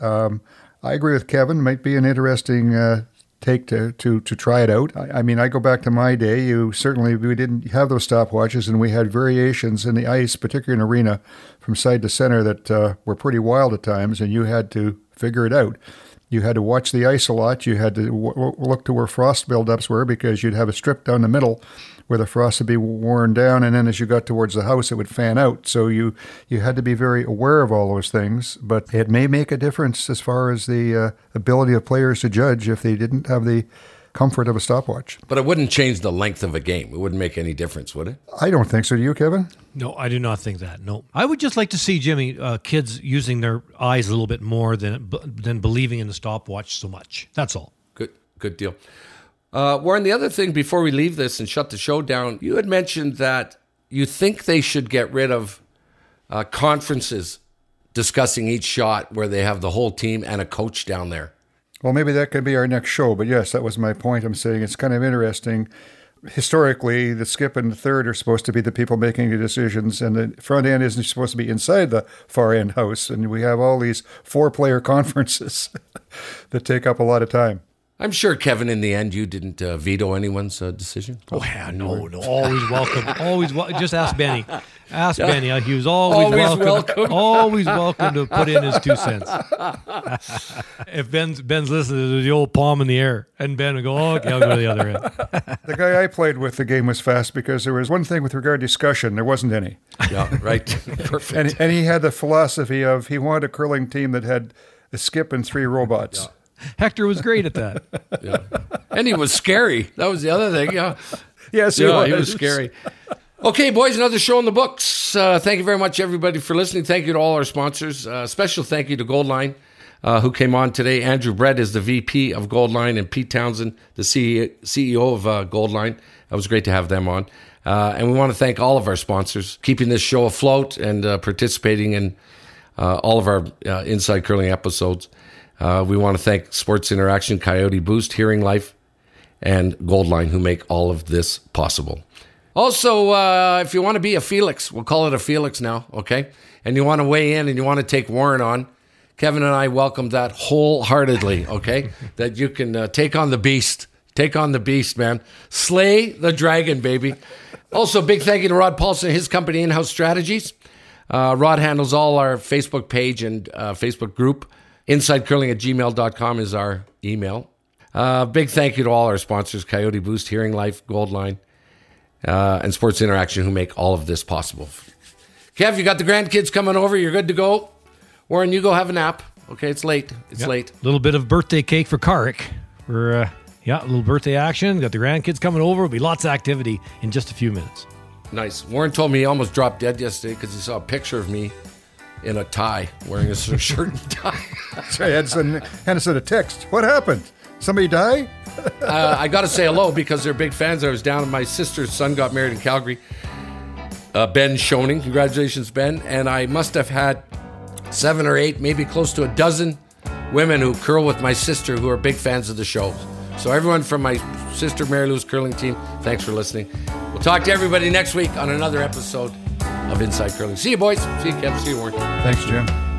I agree with Kevin. It might be an interesting take to try it out. I mean, I go back to my day. We didn't have those stopwatches, and we had variations in the ice, particularly in arena, from side to center that were pretty wild at times, and you had to figure it out. You had to watch the ice a lot. You had to look to where frost buildups were because you'd have a strip down the middle where the frost would be worn down, and then as you got towards the house, it would fan out. So you had to be very aware of all those things, but it may make a difference as far as the ability of players to judge if they didn't have the comfort of a stopwatch. But it wouldn't change the length of a game. It wouldn't make any difference, would it? I don't think so. Do you, Kevin? No, I do not think that. No. I would just like to see, Jimmy, kids using their eyes a little bit more than believing in the stopwatch so much. That's all. Good deal. Warren, the other thing before we leave this and shut the show down, you had mentioned that you think they should get rid of conferences discussing each shot where they have the whole team and a coach down there. Well, maybe that could be our next show, but yes, that was my point. I'm saying it's kind of interesting. Historically, the skip and the third are supposed to be the people making the decisions, and the front end isn't supposed to be inside the far end house, and we have all these 4-player conferences that take up a lot of time. I'm sure, Kevin, in the end, you didn't veto anyone's decision. Oh, yeah, no. Always welcome. Just ask Benny. Ask Benny. He was always welcome. Always welcome to put in his 2 cents. If Ben's listening to the old palm in the air, and Ben would go, oh, okay, I'll go to the other end. The guy I played with, the game was fast because there was one thing with regard to discussion. There wasn't any. Yeah, right. Perfect. And he had the philosophy of he wanted a curling team that had a skip and 3 robots. Yeah. Hector was great at that. Yeah. And he was scary. That was the other thing. Yeah. Yes, he was scary. Okay, boys, another show in the books. Thank you very much, everybody, for listening. Thank you to all our sponsors. Special thank you to Goldline, who came on today. Andrew Brett is the VP of Goldline, and Pete Townsend, the CEO of Goldline. It was great to have them on. And we want to thank all of our sponsors, keeping this show afloat and participating in all of our Inside Curling episodes. We want to thank Sports Interaction, Coyote Boost, Hearing Life, and Goldline, who make all of this possible. Also, if you want to be a Felix, we'll call it a Felix now, okay? And you want to weigh in and you want to take Warren on, Kevin and I welcome that wholeheartedly, okay? That you can take on the beast. Take on the beast, man. Slay the dragon, baby. Also, big thank you to Rod Paulson and his company, In-House Strategies. Rod handles all our Facebook page and Facebook group. InsideCurling@gmail.com is our email. Big thank you to all our sponsors, Coyote Boost, Hearing Life, Goldline, and Sports Interaction, who make all of this possible. Kev, you got the grandkids coming over. You're good to go. Warren, you go have a nap. Okay, it's late. It's late. A little bit of birthday cake for Karik. A little birthday action. Got the grandkids coming over. There'll be lots of activity in just a few minutes. Nice. Warren told me he almost dropped dead yesterday because he saw a picture of me in a tie, wearing a shirt and tie. So Henderson a text. What happened? Somebody die? I got to say hello because they're big fans. I was down, and my sister's son got married in Calgary. Ben Schoening. Congratulations, Ben. And I must have had 7 or 8, maybe close to a dozen women who curl with my sister who are big fans of the show. So everyone from my sister Mary Lou's curling team, thanks for listening. We'll talk to everybody next week on another episode of Inside Curling. See you, boys. See you, Kev. See you, Warren. Thanks, Jim.